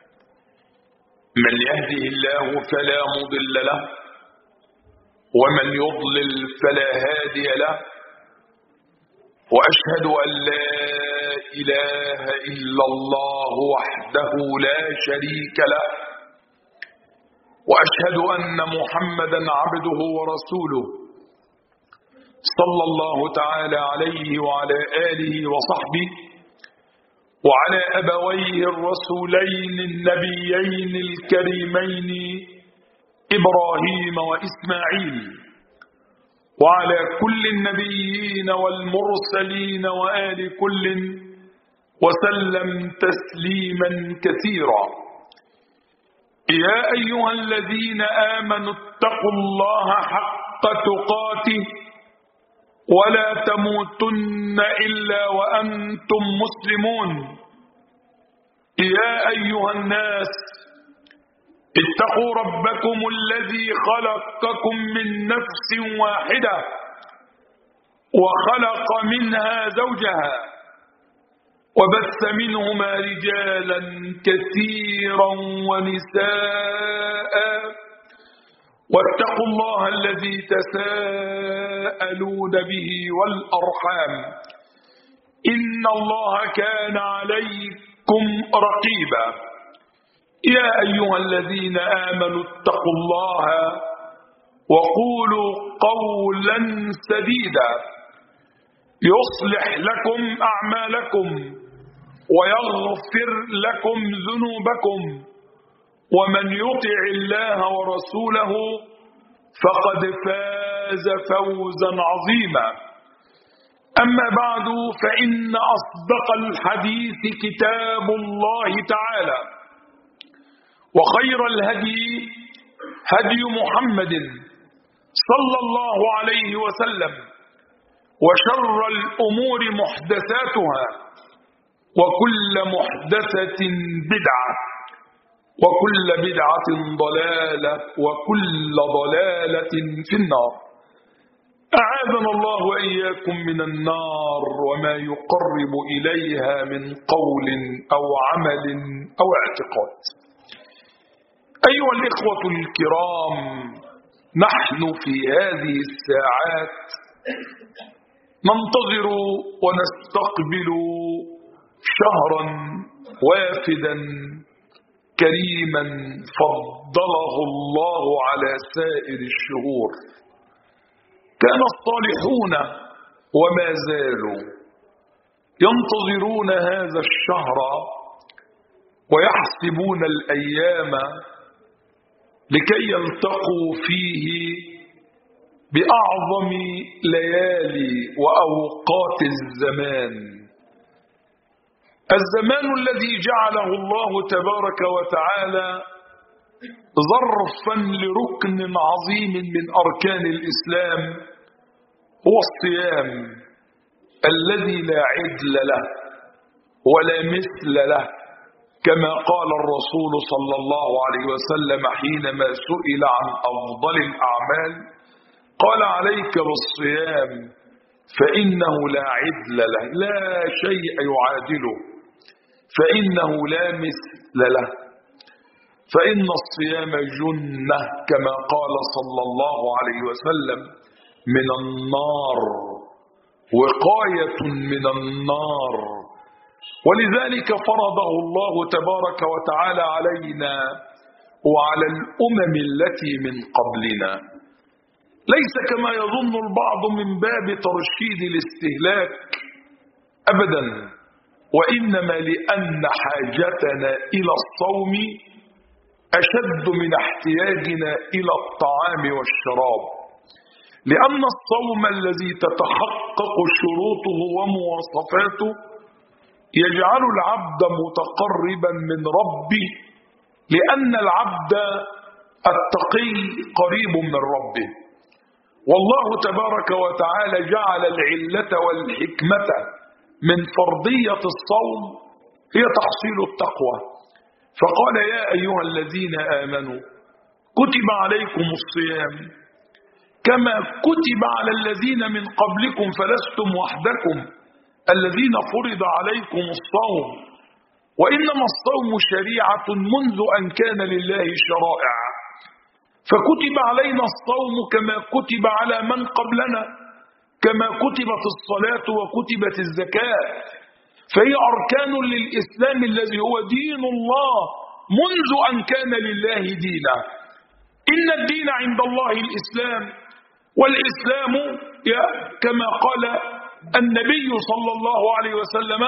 A: من يهده الله فلا مضل له، ومن يضلل فلا هادي له، وأشهد أن لا إله إلا الله وحده لا شريك له، وأشهد أن محمدا عبده ورسوله صلى الله تعالى عليه وعلى آله وصحبه وعلى أبويه الرسولين النبيين الكريمين إبراهيم وإسماعيل، وعلى كل النبيين والمرسلين وآل كل وسلم تسليما كثيرا. يا أيها الذين آمنوا اتقوا الله حق تقاته ولا تموتن إلا وأنتم مسلمون. يا أيها الناس اتقوا ربكم الذي خلقكم من نفس واحدة وخلق منها زوجها وبث منهما رجالا كثيرا ونساء، واتقوا الله الذي تساءلون به والأرحام إن الله كان عليكم رقيبا. يا أيها الذين آمنوا اتقوا الله وقولوا قولا سديدا يصلح لكم أعمالكم ويغفر لكم ذنوبكم، ومن يطع الله ورسوله فقد فاز فوزا عظيما. أما بعد، فإن أصدق الحديث كتاب الله تعالى، وخير الهدي هدي محمد صلى الله عليه وسلم، وشر الأمور محدثاتها، وكل محدثة بدعة، وكل بدعة ضلالة، وكل ضلالة في النار. أعاذنا الله وإياكم من النار وما يقرب إليها من قول أو عمل أو اعتقاد. أيها الإخوة الكرام، نحن في هذه الساعات ننتظر ونستقبل شهرا وافدا كريما فضله الله على سائر الشهور. كان الصالحون وما زالوا ينتظرون هذا الشهر ويحسبون الأيام لكي يلتقوا فيه بأعظم ليالي وأوقات الزمان الذي جعله الله تبارك وتعالى ظرفا لركن عظيم من أركان الإسلام، هو الصيام الذي لا عدل له ولا مثل له، كما قال الرسول صلى الله عليه وسلم حينما سئل عن أفضل الأعمال قال: عليك بالصيام فإنه لا عدل له، لا شيء يعادله، فإنه لا مثل له، فإن الصيام جنة كما قال صلى الله عليه وسلم من النار، وقاية من النار. ولذلك فرضه الله تبارك وتعالى علينا وعلى الأمم التي من قبلنا، ليس كما يظن البعض من باب ترشيد الاستهلاك أبدا، وإنما لأن حاجتنا إلى الصوم أشد من احتياجنا إلى الطعام والشراب، لأن الصوم الذي تتحقق شروطه ومواصفاته يجعل العبد متقربا من ربه، لأن العبد التقي قريب من ربه. والله تبارك وتعالى جعل العلة والحكمة من فرضية الصوم هي تحصيل التقوى، فقال: يا أيها الذين آمنوا كتب عليكم الصيام كما كتب على الذين من قبلكم فلستم وحدكم الذين فرض عليكم الصوم، وإنما الصوم شريعة منذ أن كان لله شرائع، فكتب علينا الصوم كما كتب على من قبلنا، كما كتبت الصلاة وكتبت الزكاة، فهي أركان للإسلام الذي هو دين الله منذ أن كان لله دينا. إن الدين عند الله الإسلام، والإسلام كما قال النبي صلى الله عليه وسلم: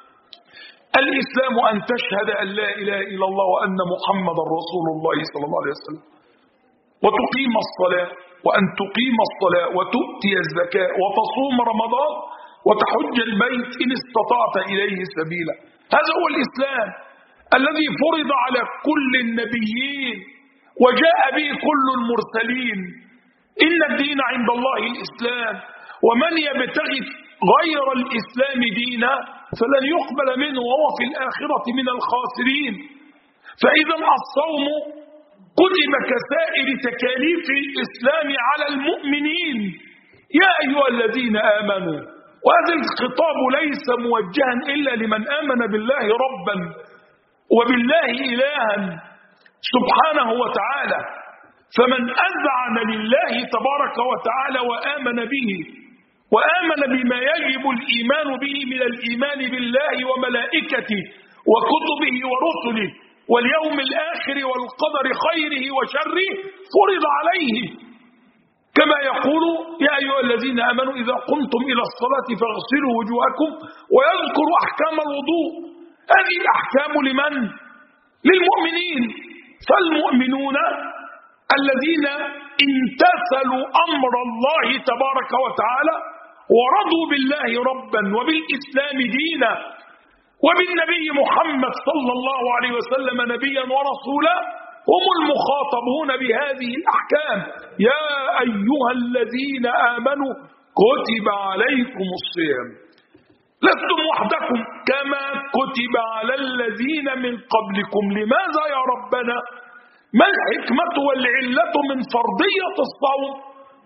A: الإسلام أن تشهد أن لا إله إلا الله وأن محمد رسول الله صلى الله عليه وسلم، وتقيم الصلاة، وأن تقيم الصلاة وتؤتي الزكاة وتصوم رمضان وتحج البيت إن استطعت إليه سبيلا. هذا هو الإسلام الذي فرض على كل النبيين وجاء به كل المرسلين. إن الدين عند الله الإسلام، ومن يبتغي غير الإسلام دينا فلن يقبل منه وهو في الآخرة من الخاسرين. فإذا الصوم كتب كسائر تكاليف الإسلام على المؤمنين، يا أيها الذين آمنوا. وهذا الخطاب ليس موجها إلا لمن آمن بالله ربا وبالله إلها سبحانه وتعالى، فمن أذعن لله تبارك وتعالى وآمن به وآمن بما يجب الإيمان به من الإيمان بالله وملائكته وكتبه ورسله واليوم الآخر والقدر خيره وشره فرض عليه، كما يقول: يا أيها الذين آمنوا إذا قمتم إلى الصلاة فاغسلوا وجوهكم، ويذكر أحكام الوضوء. هذه الأحكام لمن؟ للمؤمنين. فالمؤمنون الذين امتثلوا أمر الله تبارك وتعالى ورضوا بالله ربا وبالإسلام دينا وبالنبي محمد صلى الله عليه وسلم نبيا ورسولا هم المخاطبون بهذه الأحكام. يا أيها الذين آمنوا كتب عليكم الصيام، لستم وحدكم كما كتب على الذين من قبلكم. لماذا يا ربنا؟ ما الحكمة والعلة من فرضية الصوم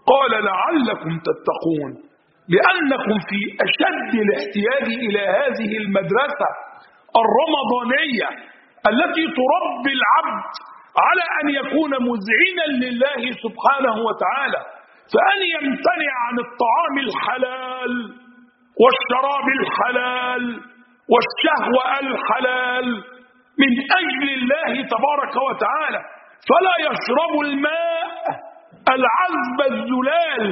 A: قال لعلكم تتقون، لأنكم في أشد الاحتياج إلى هذه المدرسة الرمضانية التي تربي العبد على أن يكون مذعنا لله سبحانه وتعالى، فأن يمتنع عن الطعام الحلال والشراب الحلال والشهوة الحلال من أجل الله تبارك وتعالى، فلا يشرب الماء العذب الزلال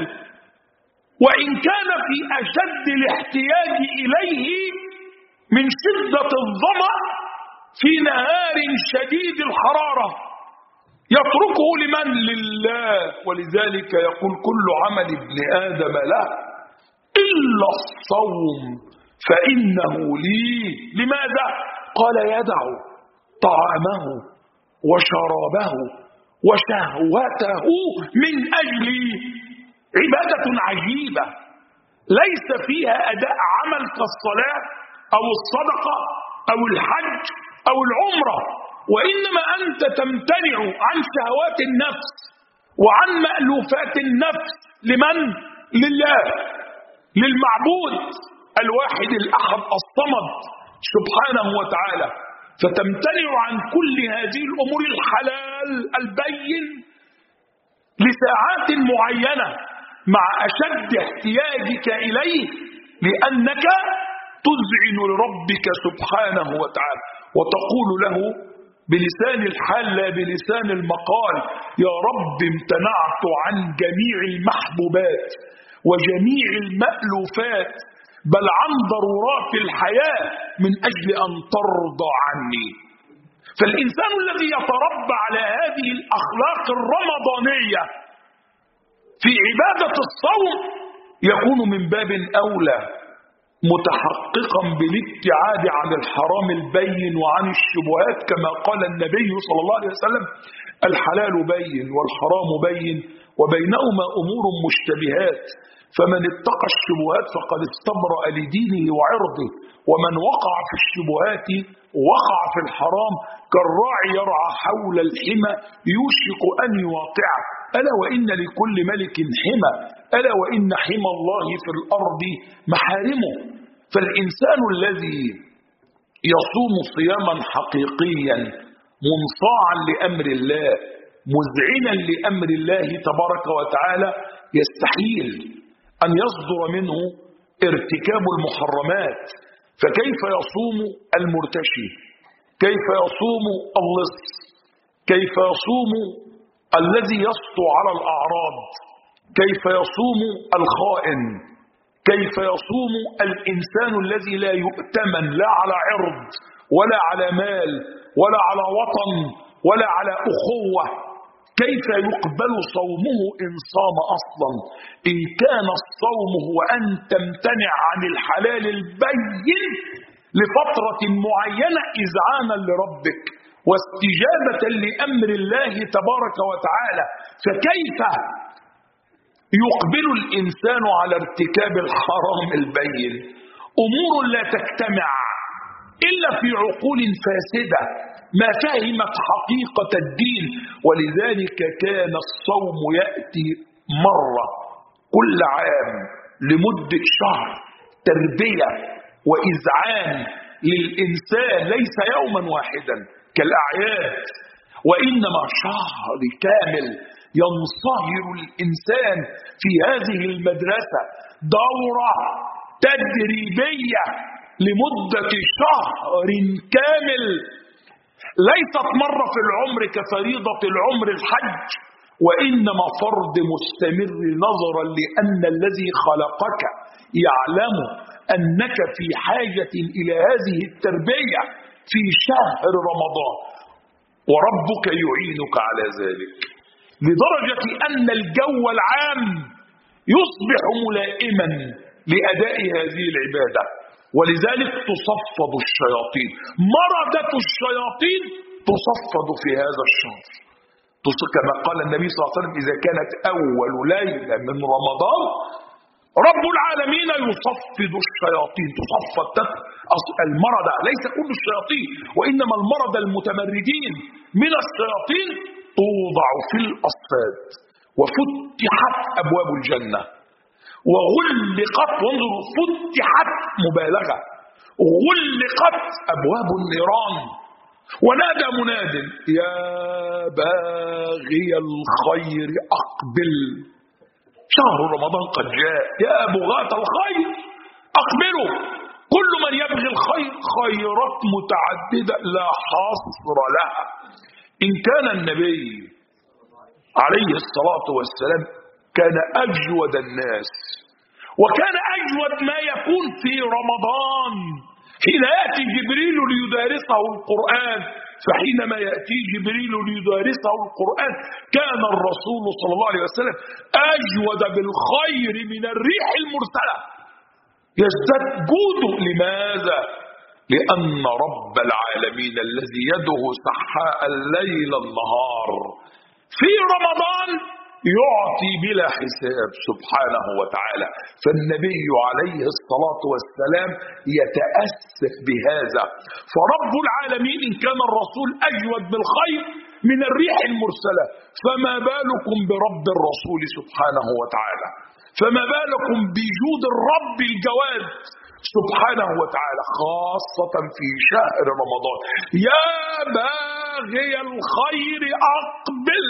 A: وإن كان في أشد الاحتياج إليه من شدة الظمأ في نهار شديد الحرارة، يتركه لمن؟ لله. ولذلك يقول كل عمل ابن آدم له إلا الصوم فإنه لي. لماذا؟ قال يدع طعامه وشرابه وشهوته من أجلي. عبادة عجيبة ليس فيها أداء عمل كالصلاة أو الصدقة أو الحج أو العمرة، وإنما أنت تمتنع عن شهوات النفس وعن مألوفات النفس. لمن؟ لله، للمعبود الواحد الأحد الصمد سبحانه وتعالى. فتمتنع عن كل هذه الأمور الحلال البين لساعات معينة مع أشد احتياجك إليه، لأنك تذعن لربك سبحانه وتعالى وتقول له بلسان الحال لا بلسان المقال: يا رب امتنعت عن جميع المحبوبات وجميع المألوفات بل عن ضرورات الحياة من أجل أن ترضى عني. فالإنسان الذي يتربى على هذه الأخلاق الرمضانية في عبادة الصوم يكون من باب أولى متحققا بالابتعاد عن الحرام البين وعن الشبهات، كما قال النبي صلى الله عليه وسلم: الحلال بين والحرام بين وبينهما أمور مشتبهات، فمن اتقى الشبهات فقد استبرأ لدينه وعرضه، ومن وقع في الشبهات وقع في الحرام كالراعي يرعى حول الحمى يوشك أن يواقعه. ألا وإن لكل ملك حمى، ألا وإن حمى الله في الأرض محارمه. فالإنسان الذي يصوم صياما حقيقيا منصاعا لأمر الله مذعنا لأمر الله تبارك وتعالى يستحيل أن يصدر منه ارتكاب المحرمات. فكيف يصوم المرتشي؟ كيف يصوم اللص؟ كيف يصوم الذي يسطو على الأعراض؟ كيف يصوم الخائن؟ كيف يصوم الإنسان الذي لا يؤتمن لا على عرض ولا على مال ولا على وطن ولا على أخوة؟ كيف يقبل صومه إن صام أصلا؟ إن كان الصوم هو أن تمتنع عن الحلال البين لفترة معينة إذعانا لربك واستجابة لأمر الله تبارك وتعالى. فكيف يقبل الإنسان على ارتكاب الحرام البين؟ أمور لا تجتمع إلا في عقول فاسدة ما فهمت حقيقة الدين. ولذلك كان الصوم يأتي مرة كل عام لمدة شهر تربية وإذعان للإنسان، ليس يوما واحدا كالأعياد، وإنما شهر كامل ينصهر الإنسان في هذه المدرسة دورة تدريبية لمدة شهر كامل، ليست مرة في العمر كفريضة العمر الحج، وإنما فرض مستمر نظرا لأن الذي خلقك يعلم أنك في حاجة إلى هذه التربية في شهر رمضان، وربك يعينك على ذلك، لدرجة أن الجو العام يصبح ملائما لأداء هذه العبادة. ولذلك تصفد الشياطين، مردة الشياطين تصفد في هذا الشهر، كما قال النبي صلى الله عليه وسلم: إذا كانت أول ليلة من رمضان رب العالمين يصفد الشياطين. تصفد المردة، ليس كل الشياطين وإنما المردة المتمردين من الشياطين توضع في الأصفاد وفتحت أبواب الجنة وغلقت، وانظروا فتحت مبالغة، غلقت أبواب النيران. ونادى مناد يا باغي الخير أقبل، شهر رمضان قد جاء، يا بغاة الخير أقبلوا. كل من يبغي الخير، خيرات متعددة لا حصر لها. إن كان النبي عليه الصلاة والسلام كان أجود الناس، وكان أجود ما يكون في رمضان حين يأتي جبريل ليدارسه القرآن، فحينما يأتي جبريل ليدارسه القرآن كان الرسول صلى الله عليه وسلم أجود بالخير من الريح المرسلة، يزداد جوده. لماذا؟ لأن رب العالمين الذي يده سحاء الليل النهار في رمضان يعطي بلا حساب سبحانه وتعالى. فالنبي عليه الصلاة والسلام يتأسف بهذا. فرب العالمين إن كان الرسول أجود بالخير من الريح المرسلة، فما بالكم برب الرسول سبحانه وتعالى، فما بالكم بجود الرب الجواد سبحانه وتعالى، خاصة في شهر رمضان. يا باغي الخير أقبل،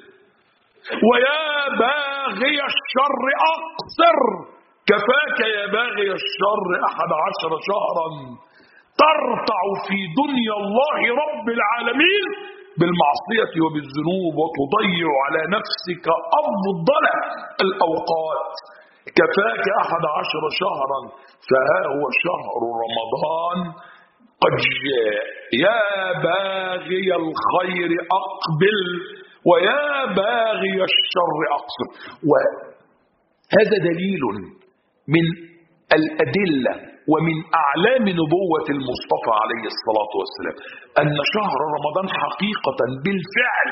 A: ويا باغي الشر أقصر. كفاك يا باغي الشر 11 شهرا ترتع في دنيا الله رب العالمين بالمعصية وبالذنوب، وتضيع على نفسك أفضل الأوقات. كفاك 11 شهرا، فها هو شهر رمضان قد جاء. يا باغي الخير أقبل، ويا باغي الشر أقصر. وهذا دليل من الأدلة ومن أعلام نبوة المصطفى عليه الصلاة والسلام أن شهر رمضان حقيقة بالفعل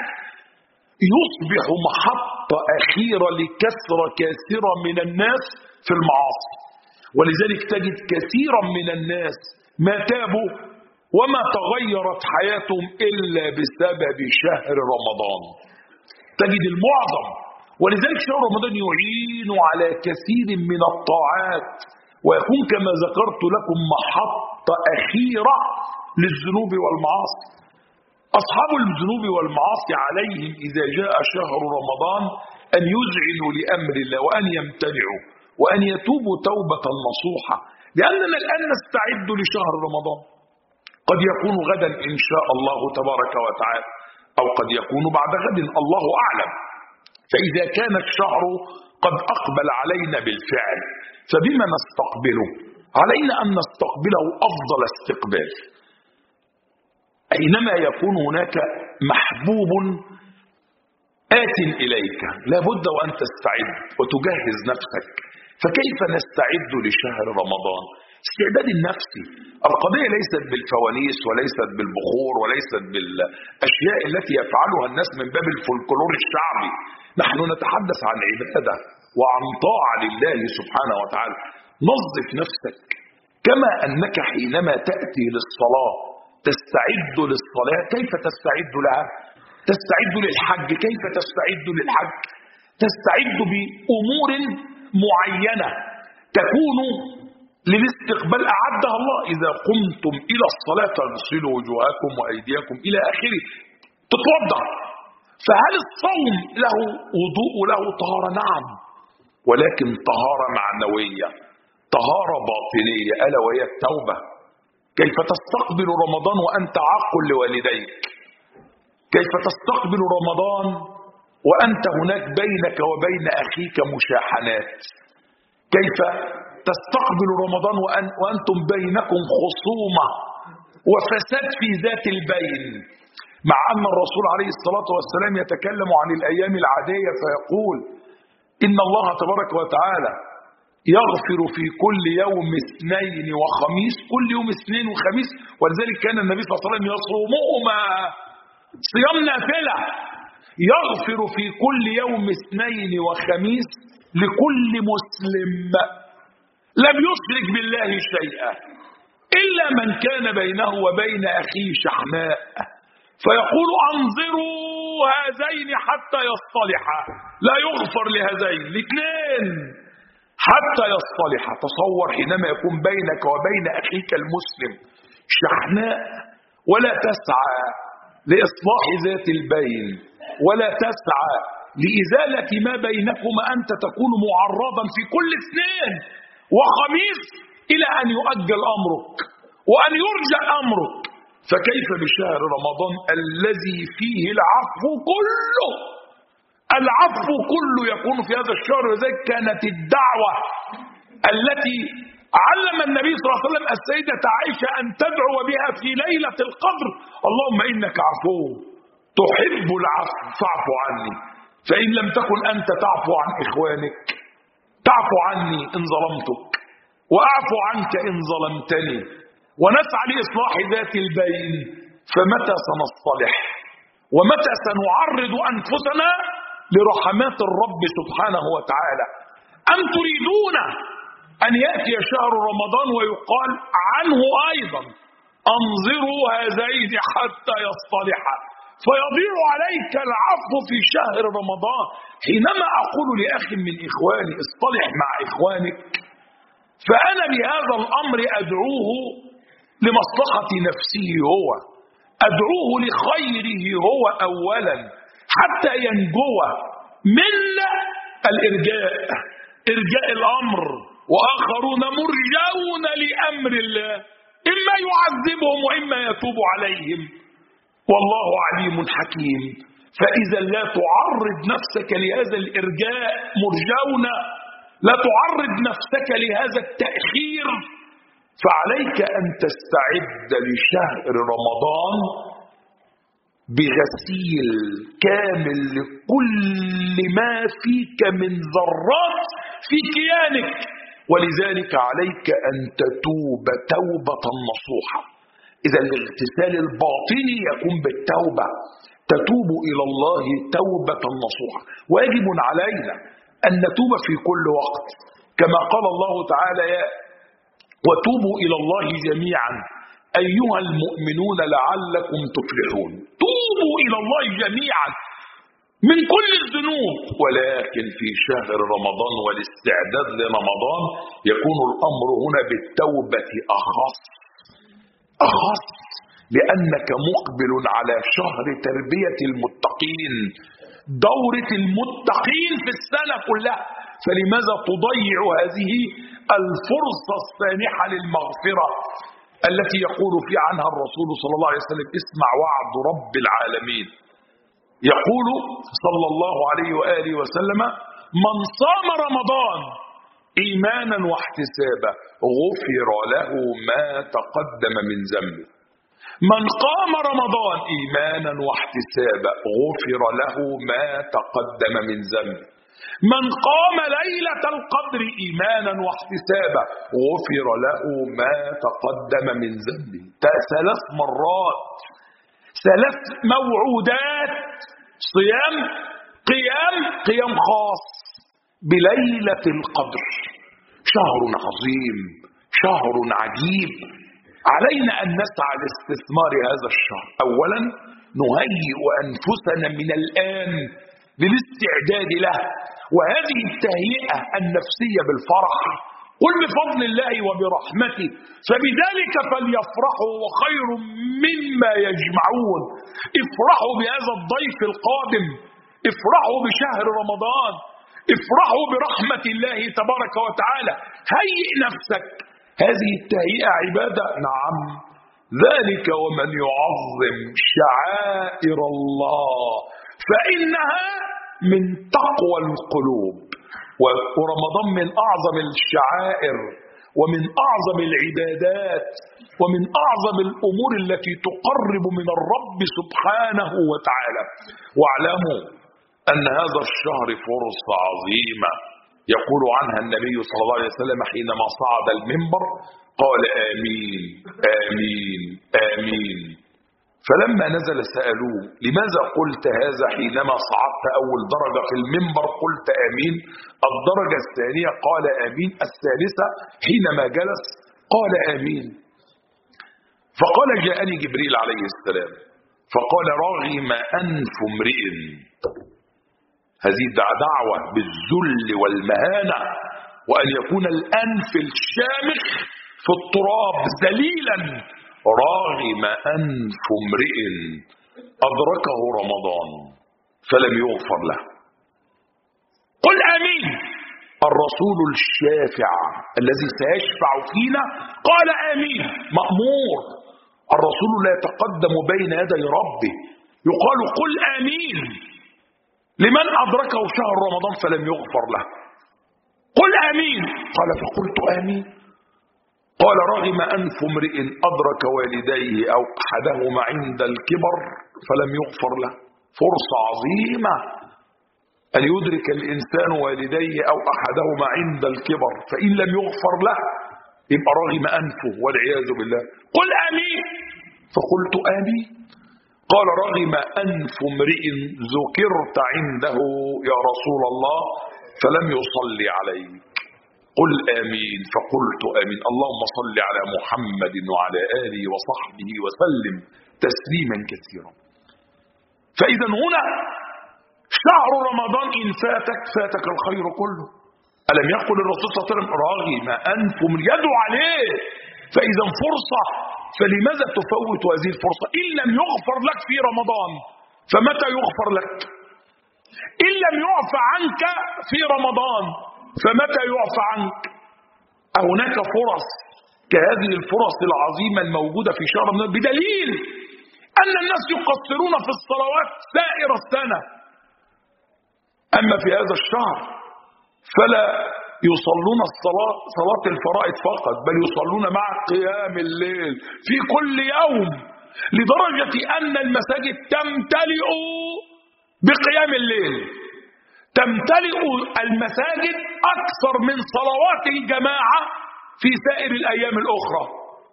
A: يصبح محطة أخيرة لكثرة كثيرة من الناس في المعاصي. ولذلك تجد كثيرا من الناس ما تابوا وما تغيرت حياتهم إلا بسبب شهر رمضان، تجد المعظم. ولذلك شهر رمضان يعين على كثير من الطاعات، ويكون كما ذكرت لكم محطة أخيرة للذنوب والمعاصي. أصحاب الذنوب والمعاصي عليهم إذا جاء شهر رمضان أن يذعنوا لأمر الله، وأن يمتنعوا، وأن يتوبوا توبة نصوحة، لأننا الآن نستعد لشهر رمضان. قد يكون غدا إن شاء الله تبارك وتعالى، أو قد يكون بعد غد، الله أعلم. فإذا كان الشهر قد أقبل علينا بالفعل، فبما نستقبله؟ علينا أن نستقبله أفضل استقبال. أينما يكون هناك محبوب آت إليك لابد وأن تستعد وتجهز نفسك. فكيف نستعد لشهر رمضان؟ استعداد النفسي. القضية ليست بالفوانيس، وليست بالبخور، وليست بالأشياء التي يفعلها الناس من باب الفولكلور الشعبي. نحن نتحدث عن عبادة وعن طاعة لله سبحانه وتعالى. نظف نفسك، كما أنك حينما تأتي للصلاة تستعد للصلاة. كيف تستعد لها؟ تستعد للحج. كيف تستعد للحج؟ تستعد بأمور معينة تكون للاستقبال أعدها الله. إذا قمتم إلى الصلاة فاغسلوا وجوهكم وأيديكم إلى آخره، تتوضأ. فهل الصوم له وضوء وله طهارة؟ نعم، ولكن طهارة معنوية، طهارة باطنية، ألا وهي التوبة. كيف تستقبل رمضان وأنت عاق لوالديك؟ كيف تستقبل رمضان وأنت هناك بينك وبين أخيك مشاحنات؟ كيف تستقبل رمضان وأنتم بينكم خصومة وفساد في ذات البين؟ مع أن الرسول عليه الصلاة والسلام يتكلم عن الأيام العادية فيقول إن الله تبارك وتعالى يغفر في كل يوم اثنين وخميس، كل يوم اثنين وخميس. ولذلك كان النبي صلى الله عليه وسلم يصومهما صيام نافلة، يغفر في كل يوم اثنين وخميس لكل مسلم لم يشرك بالله شيئا إلا من كان بينه وبين أخيه شحناء. فيقول انظروا هذين حتى يصطلحا، لا يغفر لهذين الاثنين حتى يصطلحا. تصور حينما يكون بينك وبين أخيك المسلم شحناء ولا تسعى لإصلاح ذات البين ولا تسعى لإزالة ما بينكما، أنت تكون معرضا في كل اثنين وخميس إلى أن يؤجل أمرك وأن يرجع أمرك، فكيف بشهر رمضان الذي فيه العفو كله؟ العفو كله يكون في هذا الشهر. وذلك كانت الدعوة التي علم النبي صلى الله عليه وسلم السيدة عائشة أن تدعو بها في ليلة القدر: اللهم إنك عفو تحب العفو فاعف عني. فإن لم تكن أنت تعفو عن إخوانك تعفو عني إن ظلمتك، وأعفو عنك إن ظلمتني، ونسعى لإصلاح ذات البين، فمتى سنصطلح؟ ومتى سنعرض أنفسنا لرحمات الرب سبحانه وتعالى؟ أم تريدون أن يأتي شهر رمضان ويقال عنه أيضا أنظروا هذين حتى يصطلحا، فيضيع عليك العفو في شهر رمضان؟ حينما أقول لأخ من إخواني اصطلح مع إخوانك، فأنا بهذا الأمر أدعوه لمصلحة نفسه هو، أدعوه لخيره هو أولا حتى ينجو من إرجاء الأمر، وآخرون مرجون لأمر الله إما يعذبهم وإما يتوب عليهم، والله عليم حكيم. فإذا لا تعرض نفسك لهذا الإرجاء مرجون، لا تعرض نفسك لهذا التأخير، فعليك أن تستعد لشهر رمضان بغسيل كامل لكل ما فيك من ذرات في كيانك. ولذلك عليك أن تتوب توبة نصوحة. إذا الاغتسال الباطني يكون بالتوبة، تتوب إلى الله توبة نصوحة. واجب علينا أن نتوب في كل وقت، كما قال الله تعالى: وتوبوا إلى الله جميعا أيها المؤمنون لعلكم تفلحون. توبوا إلى الله جميعا من كل الذنوب. ولكن في شهر رمضان والاستعداد لرمضان يكون الأمر هنا بالتوبة أخص، لأنك مقبل على شهر تربية المتقين، دورة المتقين في السنة كلها، فلماذا تضيع هذه الفرصة السانحة للمغفرة التي يقول في عنها الرسول صلى الله عليه وسلم: اسمع وعد رب العالمين، يقول صلى الله عليه وآله وسلم: من صام رمضان إيمانا واحتسابا غفر له ما تقدم من ذنبه. من قام رمضان إيمانا واحتسابا غفر له ما تقدم من ذنبه. من قام ليلة القدر إيمانا واحتسابا غفر له ما تقدم من ذنبه. 3 مرات، 3 موعودات: صيام، قيام خاص بليلة القدر. شهر عظيم، شهر عجيب. علينا أن نسعى لاستثمار هذا الشهر. أولا نهيئ أنفسنا من الآن للاستعداد له، وهذه التهيئة النفسية بالفرح. قل بفضل الله وبرحمته فبذلك فليفرحوا وخير مما يجمعون. افرحوا بهذا الضيف القادم، افرحوا بشهر رمضان، افرحوا برحمة الله تبارك وتعالى. هيئ نفسك. هذه التهيئة عبادة، نعم، ذلك ومن يعظم شعائر الله فإنها من تقوى القلوب. ورمضان من أعظم الشعائر ومن أعظم العبادات ومن أعظم الأمور التي تقرب من الرب سبحانه وتعالى. واعلموا أن هذا الشهر فرصة عظيمة يقول عنها النبي صلى الله عليه وسلم حينما صعد المنبر قال: آمين آمين آمين. فلما نزل سألوه: لماذا قلت هذا حينما صعدت أول درجة في المنبر قلت آمين؟ الدرجة الثانية قال آمين، الثالثة حينما جلس قال آمين. فقال: جاءني جبريل عليه السلام فقال رغم أنف امرئ. هذه دعوة بالذل والمهانة، وأن يكون الأنف الشامخ في التراب ذليلا. رغم أنف امرئ أدركه رمضان فلم يغفر له. قل آمين. الرسول الشافع الذي سيشفع فينا قال آمين، مأمور. الرسول لا يتقدم بين يدي ربه، يقال قل آمين لمن أدركه شهر رمضان فلم يغفر له. قل آمين. قال فقلت آمين. قال رغم أنف امرئ أدرك والديه أو أحدهما عند الكبر فلم يغفر له. فرصة عظيمة أن يدرك الإنسان والديه أو أحدهما عند الكبر، فإن لم يغفر له يبقى رغم أنفه والعياذ بالله. قل آمين. فقلت آمين. قال رغم أنف امرئ ذكرت عنده يا رسول الله فلم يصلي عليك. قل آمين. فقلت آمين. اللهم صل على محمد وعلى آله وصحبه وسلم تسليما كثيرا. فإذا هنا شهر رمضان إن فاتك الخير كله. ألم يقل الرسول صلى الله عليه وسلم رغم أنف امرئ، يدعو عليه. فإذا فرصة، فلماذا تفوت هذه الفرصة؟ إن لم يغفر لك في رمضان فمتى يغفر لك؟ إن لم يعفى عنك في رمضان فمتى يعفى عنك؟ هناك فرص كهذه الفرص العظيمة الموجودة في شهر رمضان، بدليل أن الناس يقصرون في الصلوات سائر السنة، أما في هذا الشهر فلا يصلون صلاة الفرائض فقط، بل يصلون مع قيام الليل في كل يوم، لدرجة أن المساجد تمتلئ بقيام الليل. تمتلئ المساجد أكثر من صلوات الجماعة في سائر الأيام الأخرى.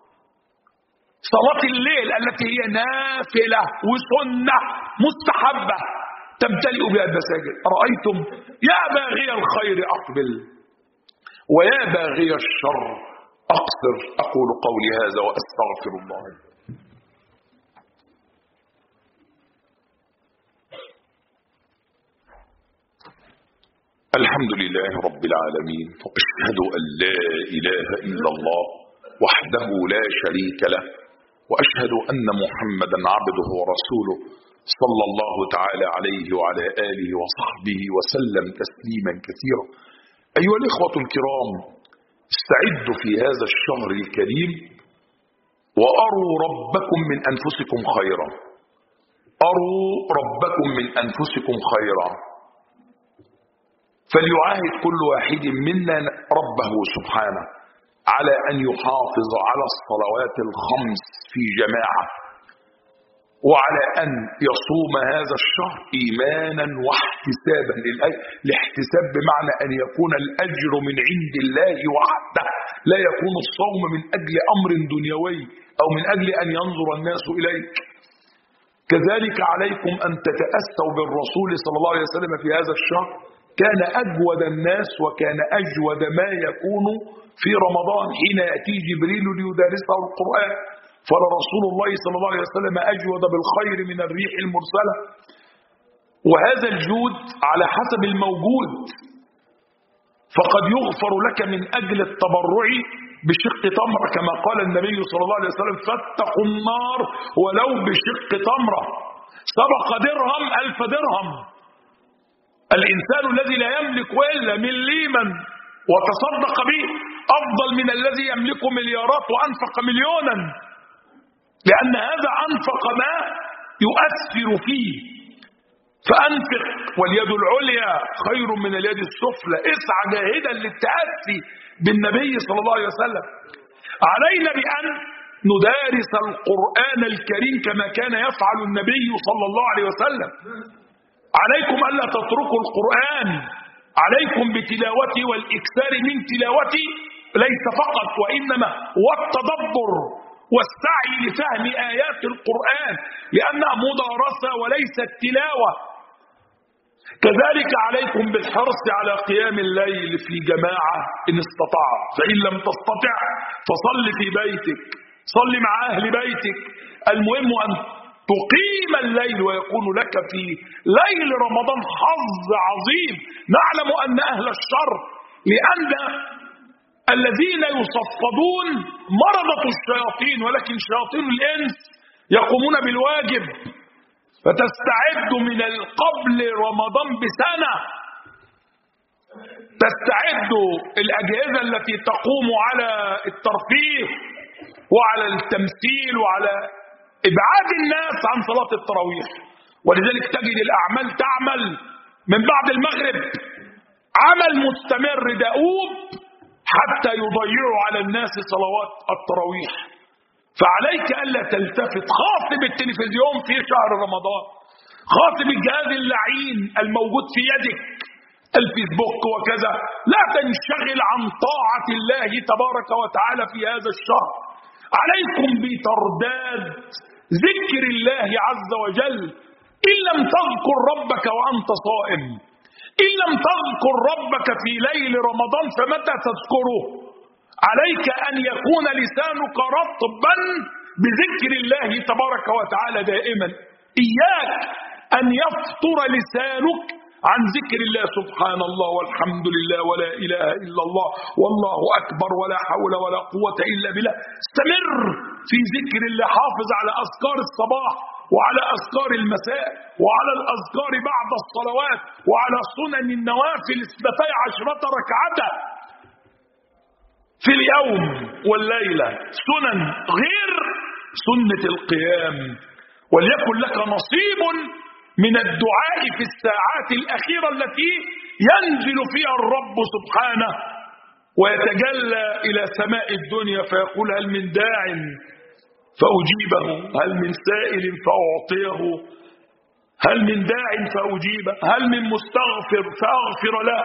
A: صلاة الليل التي هي نافلة وسنة مستحبة تمتلئ بها المساجد. أرأيتم يا باغي الخير أقبل ويا باغي الشر أقصر. أقول قولي هذا وأستغفر الله. الحمد لله رب العالمين، وأشهد أن لا إله إلا الله وحده لا شريك له، وأشهد أن محمدا عبده ورسوله صلى الله تعالى عليه وعلى آله وصحبه وسلم تسليما كثيرا. أيها الإخوة الكرام، استعدوا في هذا الشهر الكريم وأروا ربكم من أنفسكم خيرا. أروا ربكم من أنفسكم خيرا. فليعاهد كل واحد منا ربه سبحانه على أن يحافظ على الصلوات الخمس في جماعة، وعلى أن يصوم هذا الشهر إيمانا واحتسابا. الاحتساب بمعنى أن يكون الأجر من عند الله وحده، لا يكون الصوم من أجل أمر دنيوي أو من أجل أن ينظر الناس إليك. كذلك عليكم أن تتأسوا بالرسول صلى الله عليه وسلم في هذا الشهر. كان أجود الناس وكان أجود ما يكون في رمضان حين يأتي جبريل ليدارسه القرآن، فلرسول الله صلى الله عليه وسلم أجود بالخير من الريح المرسلة. وهذا الجود على حسب الموجود، فقد يغفر لك من أجل التبرع بشق تمرة، كما قال النبي صلى الله عليه وسلم فاتقوا النار ولو بشق تمرة. سبق درهم 1000 درهم. الإنسان الذي لا يملك إلا مليما وتصدق به أفضل من الذي يملك مليارات وأنفق مليونا، لأن هذا أنفق ما يؤثر فيه. فأنفق واليد العليا خير من اليد السفلى. اسعى جاهدا للتأسي بالنبي صلى الله عليه وسلم. علينا بأن ندارس القرآن الكريم كما كان يفعل النبي صلى الله عليه وسلم. عليكم ألا تتركوا القرآن، عليكم بتلاوته والإكثار من تلاوته، ليس فقط وإنما والتدبر والسعي لفهم آيات القرآن، لأنها مدارسة وليست تلاوة. كذلك عليكم بالحرص على قيام الليل في جماعة إن استطعت، فإن لم تستطع فصل في بيتك، صل مع أهل بيتك. المهم أن تقيم الليل ويكون لك في ليل رمضان حظ عظيم. نعلم أن أهل الشر، لأن الذين يصفدون مرضة الشياطين، ولكن شياطين الإنس يقومون بالواجب، فتستعد من قبل رمضان بسنة، تستعد الأجهزة التي تقوم على الترفيه وعلى التمثيل وعلى إبعاد الناس عن صلاة التراويح. ولذلك تجد الأعمال تعمل من بعد المغرب عمل مستمر دؤوب حتى يضيعوا على الناس صلوات التراويح. فعليك ألا تلتفت، خاطب التلفزيون في شهر رمضان، خاطب الجهاز اللعين الموجود في يدك الفيسبوك وكذا، لا تنشغل عن طاعة الله تبارك وتعالى في هذا الشهر. عليكم بترداد ذكر الله عز وجل. إن لم تذكر ربك وأنت صائم، إن لم تذكر ربك في ليل رمضان فمتى تذكره؟ عليك أن يكون لسانك رطبا بذكر الله تبارك وتعالى دائما. إياك أن يفطر لسانك عن ذكر الله، سبحان الله والحمد لله ولا إله إلا الله والله أكبر ولا حول ولا قوة إلا بالله. استمر في ذكر الله، حافظ على أذكار الصباح وعلى أذكار المساء وعلى الأذكار بعد الصلوات وعلى سنن النوافل 12 ركعة في اليوم والليلة، سنن غير سنة القيام. وليكن لك نصيب من الدعاء في الساعات الأخيرة التي ينزل فيها الرب سبحانه ويتجلى إلى سماء الدنيا فيقول هل من داع فأجيبه، هل من سائل فأعطيه، هل من داع فأجيبه، هل من مستغفر فأغفر له.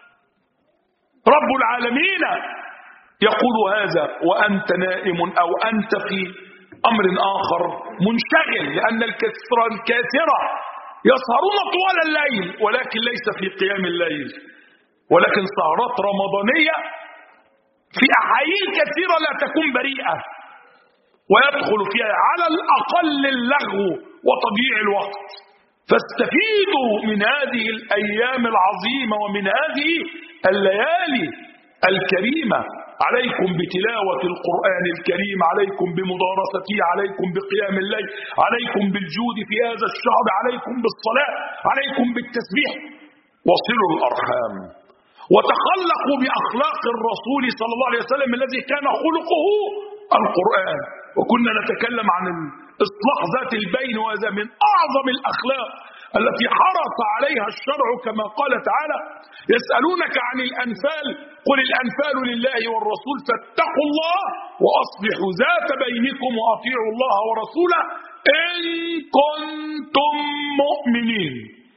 A: رب العالمين يقول هذا وأنت نائم أو أنت في أمر آخر منشغل، لأن الكثرة يسهرون طوال الليل ولكن ليس في قيام الليل، ولكن سهرات رمضانية في أحايين كثيرة لا تكون بريئة، ويدخل فيها على الأقل اللغو وتضييع الوقت. فاستفيدوا من هذه الأيام العظيمة ومن هذه الليالي الكريمة. عليكم بتلاوة القرآن الكريم، عليكم بمدارسته، عليكم بقيام الليل، عليكم بالجود في هذا الشهر، عليكم بالصلاة، عليكم بالتسبيح. وصلوا الأرحام وتخلقوا بأخلاق الرسول صلى الله عليه وسلم الذي كان خلقه القرآن. وكنا نتكلم عن إصلاح ذات البين، وهذا من أعظم الأخلاق التي حرص عليها الشرع، كما قال تعالى يسألونك عن الأنفال قل الأنفال لله والرسول فاتقوا الله وأصلحوا ذات بينكم وأطيعوا الله ورسوله إن كنتم مؤمنين.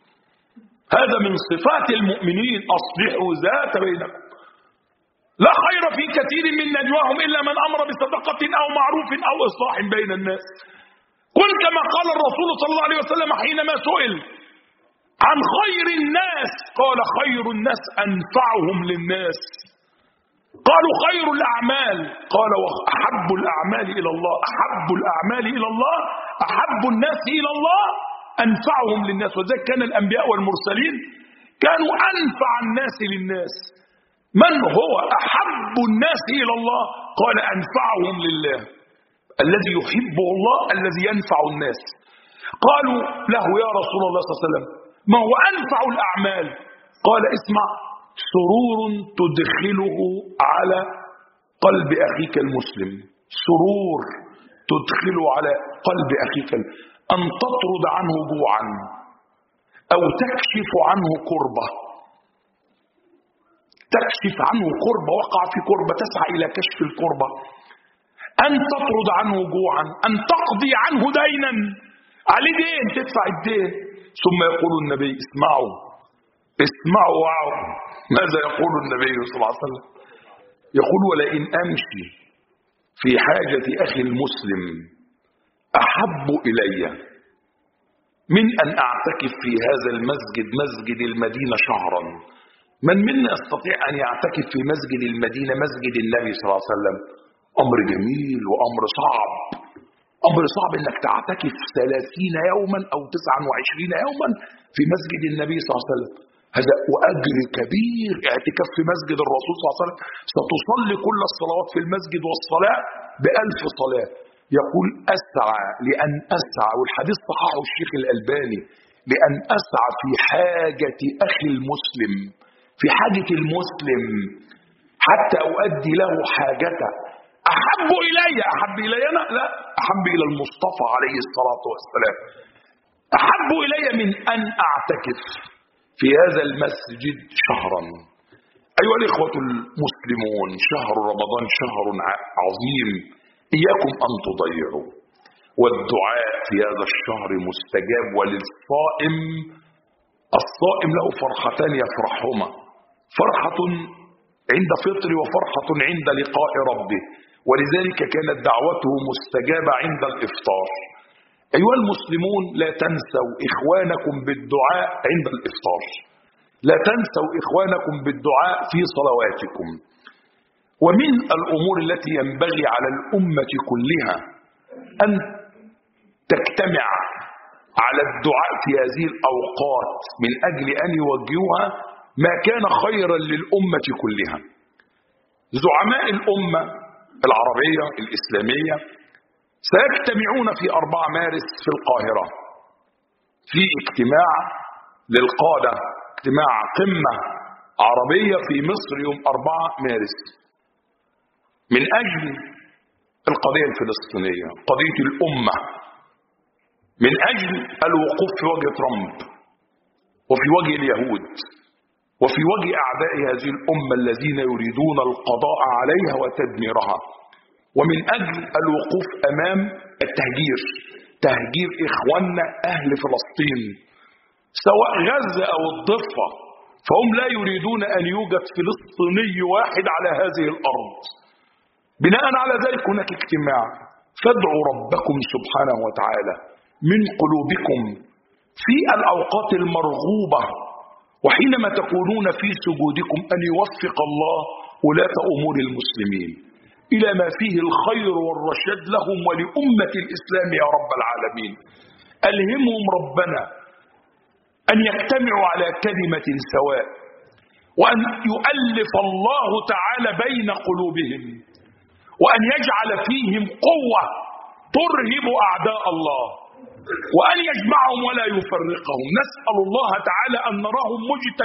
A: هذا من صفات المؤمنين، أصلحوا ذات بينكم. لا خير في كثير من نجواهم إلا من أمر بصدقة أو معروف أو إصلاح بين الناس. قل كما قال الرسول صلى الله عليه وسلم حينما سئل عن خير الناس قال خير الناس أنفعهم للناس. قالوا خير الأعمال قال وأحب الأعمال إلى الله، أحب الأعمال إلى الله، أحب الناس إلى الله أنفعهم للناس. وذلك كان الأنبياء والمرسلين كانوا أنفع الناس للناس. من هو أحب الناس إلى الله؟ قال أنفعهم لله، الذي يحبه الله الذي ينفع الناس. قالوا له يا رسول الله صلى الله عليه وسلم ما هو أنفع الأعمال؟ قال اسمع، سرور تدخله على قلب أخيك المسلم، سرور تدخله على قلب أخيك، أن تطرد عنه جوعا أو تكشف عنه كربة، تكشف عنه كربة، وقع في كربة تسعى إلى كشف الكربة، أن تطرد عنه جوعا، أن تقضي عنه دينا، عليه دين تدفع الدين. ثم يقول النبي اسمعوا اسمعوا واعوا، ماذا يقول النبي صلى الله عليه وسلم؟ يقول ولئن أمشي في حاجة أخي المسلم أحب إلي من أن أعتكف في هذا المسجد مسجد المدينة شهرا. من منا يستطيع أن يعتكف في مسجد المدينة مسجد النبي صلى الله عليه وسلم؟ أمر جميل وأمر صعب، أمر صعب أنك تعتكف 30 يوما أو 29 يوما في مسجد النبي صلى الله عليه وسلم، هذا وأجر كبير. اعتكاف في مسجد الرسول صلى الله عليه وسلم ستصلي كل الصلوات في المسجد والصلاة ب1000 صلاة. يقول أسعى لأن أسعى، والحديث صححه الشيخ الألباني، لأن أسعى في حاجة أخي المسلم، في حاجة المسلم حتى أؤدي له حاجته. أحب إلي أنا؟ لا، أحب إلى المصطفى عليه الصلاة والسلام، أحب إلي من أن أعتكف في هذا المسجد شهرا. أيها الإخوة المسلمون، شهر رمضان شهر عظيم، إياكم أن تضيعوا، والدعاء في هذا الشهر مستجاب. وللصائم، الصائم له فرحتان يفرحهما، فرحة عند فطر وفرحة عند لقاء ربه، ولذلك كانت دعوته مستجابة عند الإفطار. أيها المسلمون، لا تنسوا إخوانكم بالدعاء عند الإفطار، لا تنسوا إخوانكم بالدعاء في صلواتكم. ومن الأمور التي ينبغي على الأمة كلها أن تجتمع على الدعاء في هذه الأوقات من أجل أن يوجهوها ما كان خيرا للأمة كلها. زعماء الأمة العربية الإسلامية سيجتمعون في 4 مارس في القاهرة في اجتماع للقادة، اجتماع قمة عربية في مصر يوم 4 مارس من أجل القضية الفلسطينية، قضية الأمة، من أجل الوقوف في وجه ترامب وفي وجه اليهود وفي وجه أعداء هذه الأمة الذين يريدون القضاء عليها وتدميرها، ومن أجل الوقوف أمام التهجير، تهجير إخواننا أهل فلسطين سواء غزة أو الضفة، فهم لا يريدون أن يوجد فلسطيني واحد على هذه الأرض. بناء على ذلك هناك اجتماع، فادعوا ربكم سبحانه وتعالى من قلوبكم في الأوقات المرغوبة، وحينما تكونون في سجودكم أن يوفق الله ولاة أمور المسلمين إلى ما فيه الخير والرشاد لهم ولأمة الإسلام يا رب العالمين. ألهمهم ربنا أن يجتمعوا على كلمة سواء، وأن يؤلف الله تعالى بين قلوبهم، وأن يجعل فيهم قوة ترهب أعداء الله، وأن يجمعهم ولا يفرقهم. نسأل الله تعالى أن نراهم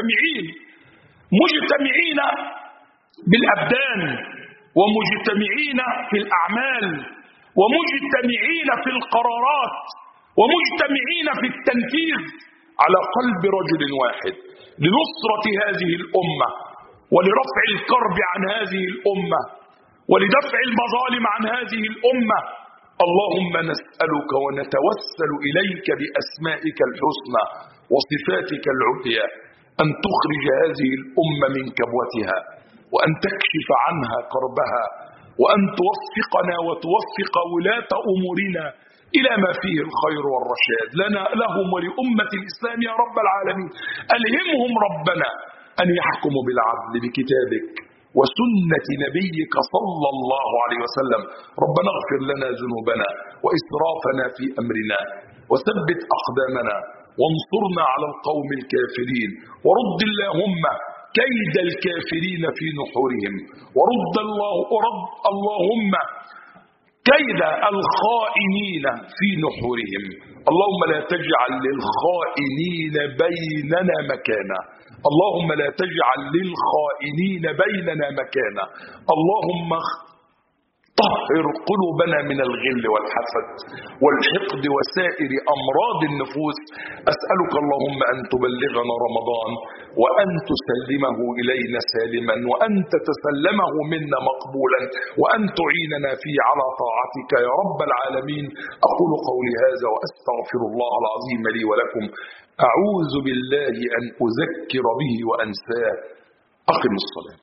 A: مجتمعين بالأبدان، ومجتمعين في الأعمال، ومجتمعين في القرارات، ومجتمعين في التنفيذ على قلب رجل واحد لنصرة هذه الأمة ولرفع الكرب عن هذه الأمة ولدفع المظالم عن هذه الأمة. اللهم نسألك ونتوسل إليك بأسمائك الحسنى وصفاتك العليا أن تخرج هذه الأمة من كبوتها، وأن تكشف عنها كربها، وأن توفقنا وتوفق ولاة أمورنا إلى ما فيه الخير والرشاد لنا لهم ولأمة الإسلام يا رب العالمين. ألهمهم ربنا أن يحكموا بالعدل بكتابك وسنة نبيك صلى الله عليه وسلم. ربنا اغفر لنا ذنوبنا وإسرافنا في أمرنا، وثبت أقدامنا، وانصرنا على القوم الكافرين، ورد اللهم كيد الكافرين في نحورهم، ورد اللهم كيد الخائنين في نحورهم. اللهم لا تجعل للخائنين بيننا مكانا، اللهم لا تجعل للخائنين بيننا مكانا. اللهم طهر قلوبنا من الغل والحسد والحقد وسائر أمراض النفوس. أسألك اللهم أن تبلغنا رمضان وأن تسلمه إلينا سالما، وأن تتسلمه منا مقبولا، وأن تعيننا فيه على طاعتك يا رب العالمين. أقول قولي هذا وأستغفر الله العظيم لي ولكم. أعوذ بالله أن أذكر به وأنساه. أقم الصلاة.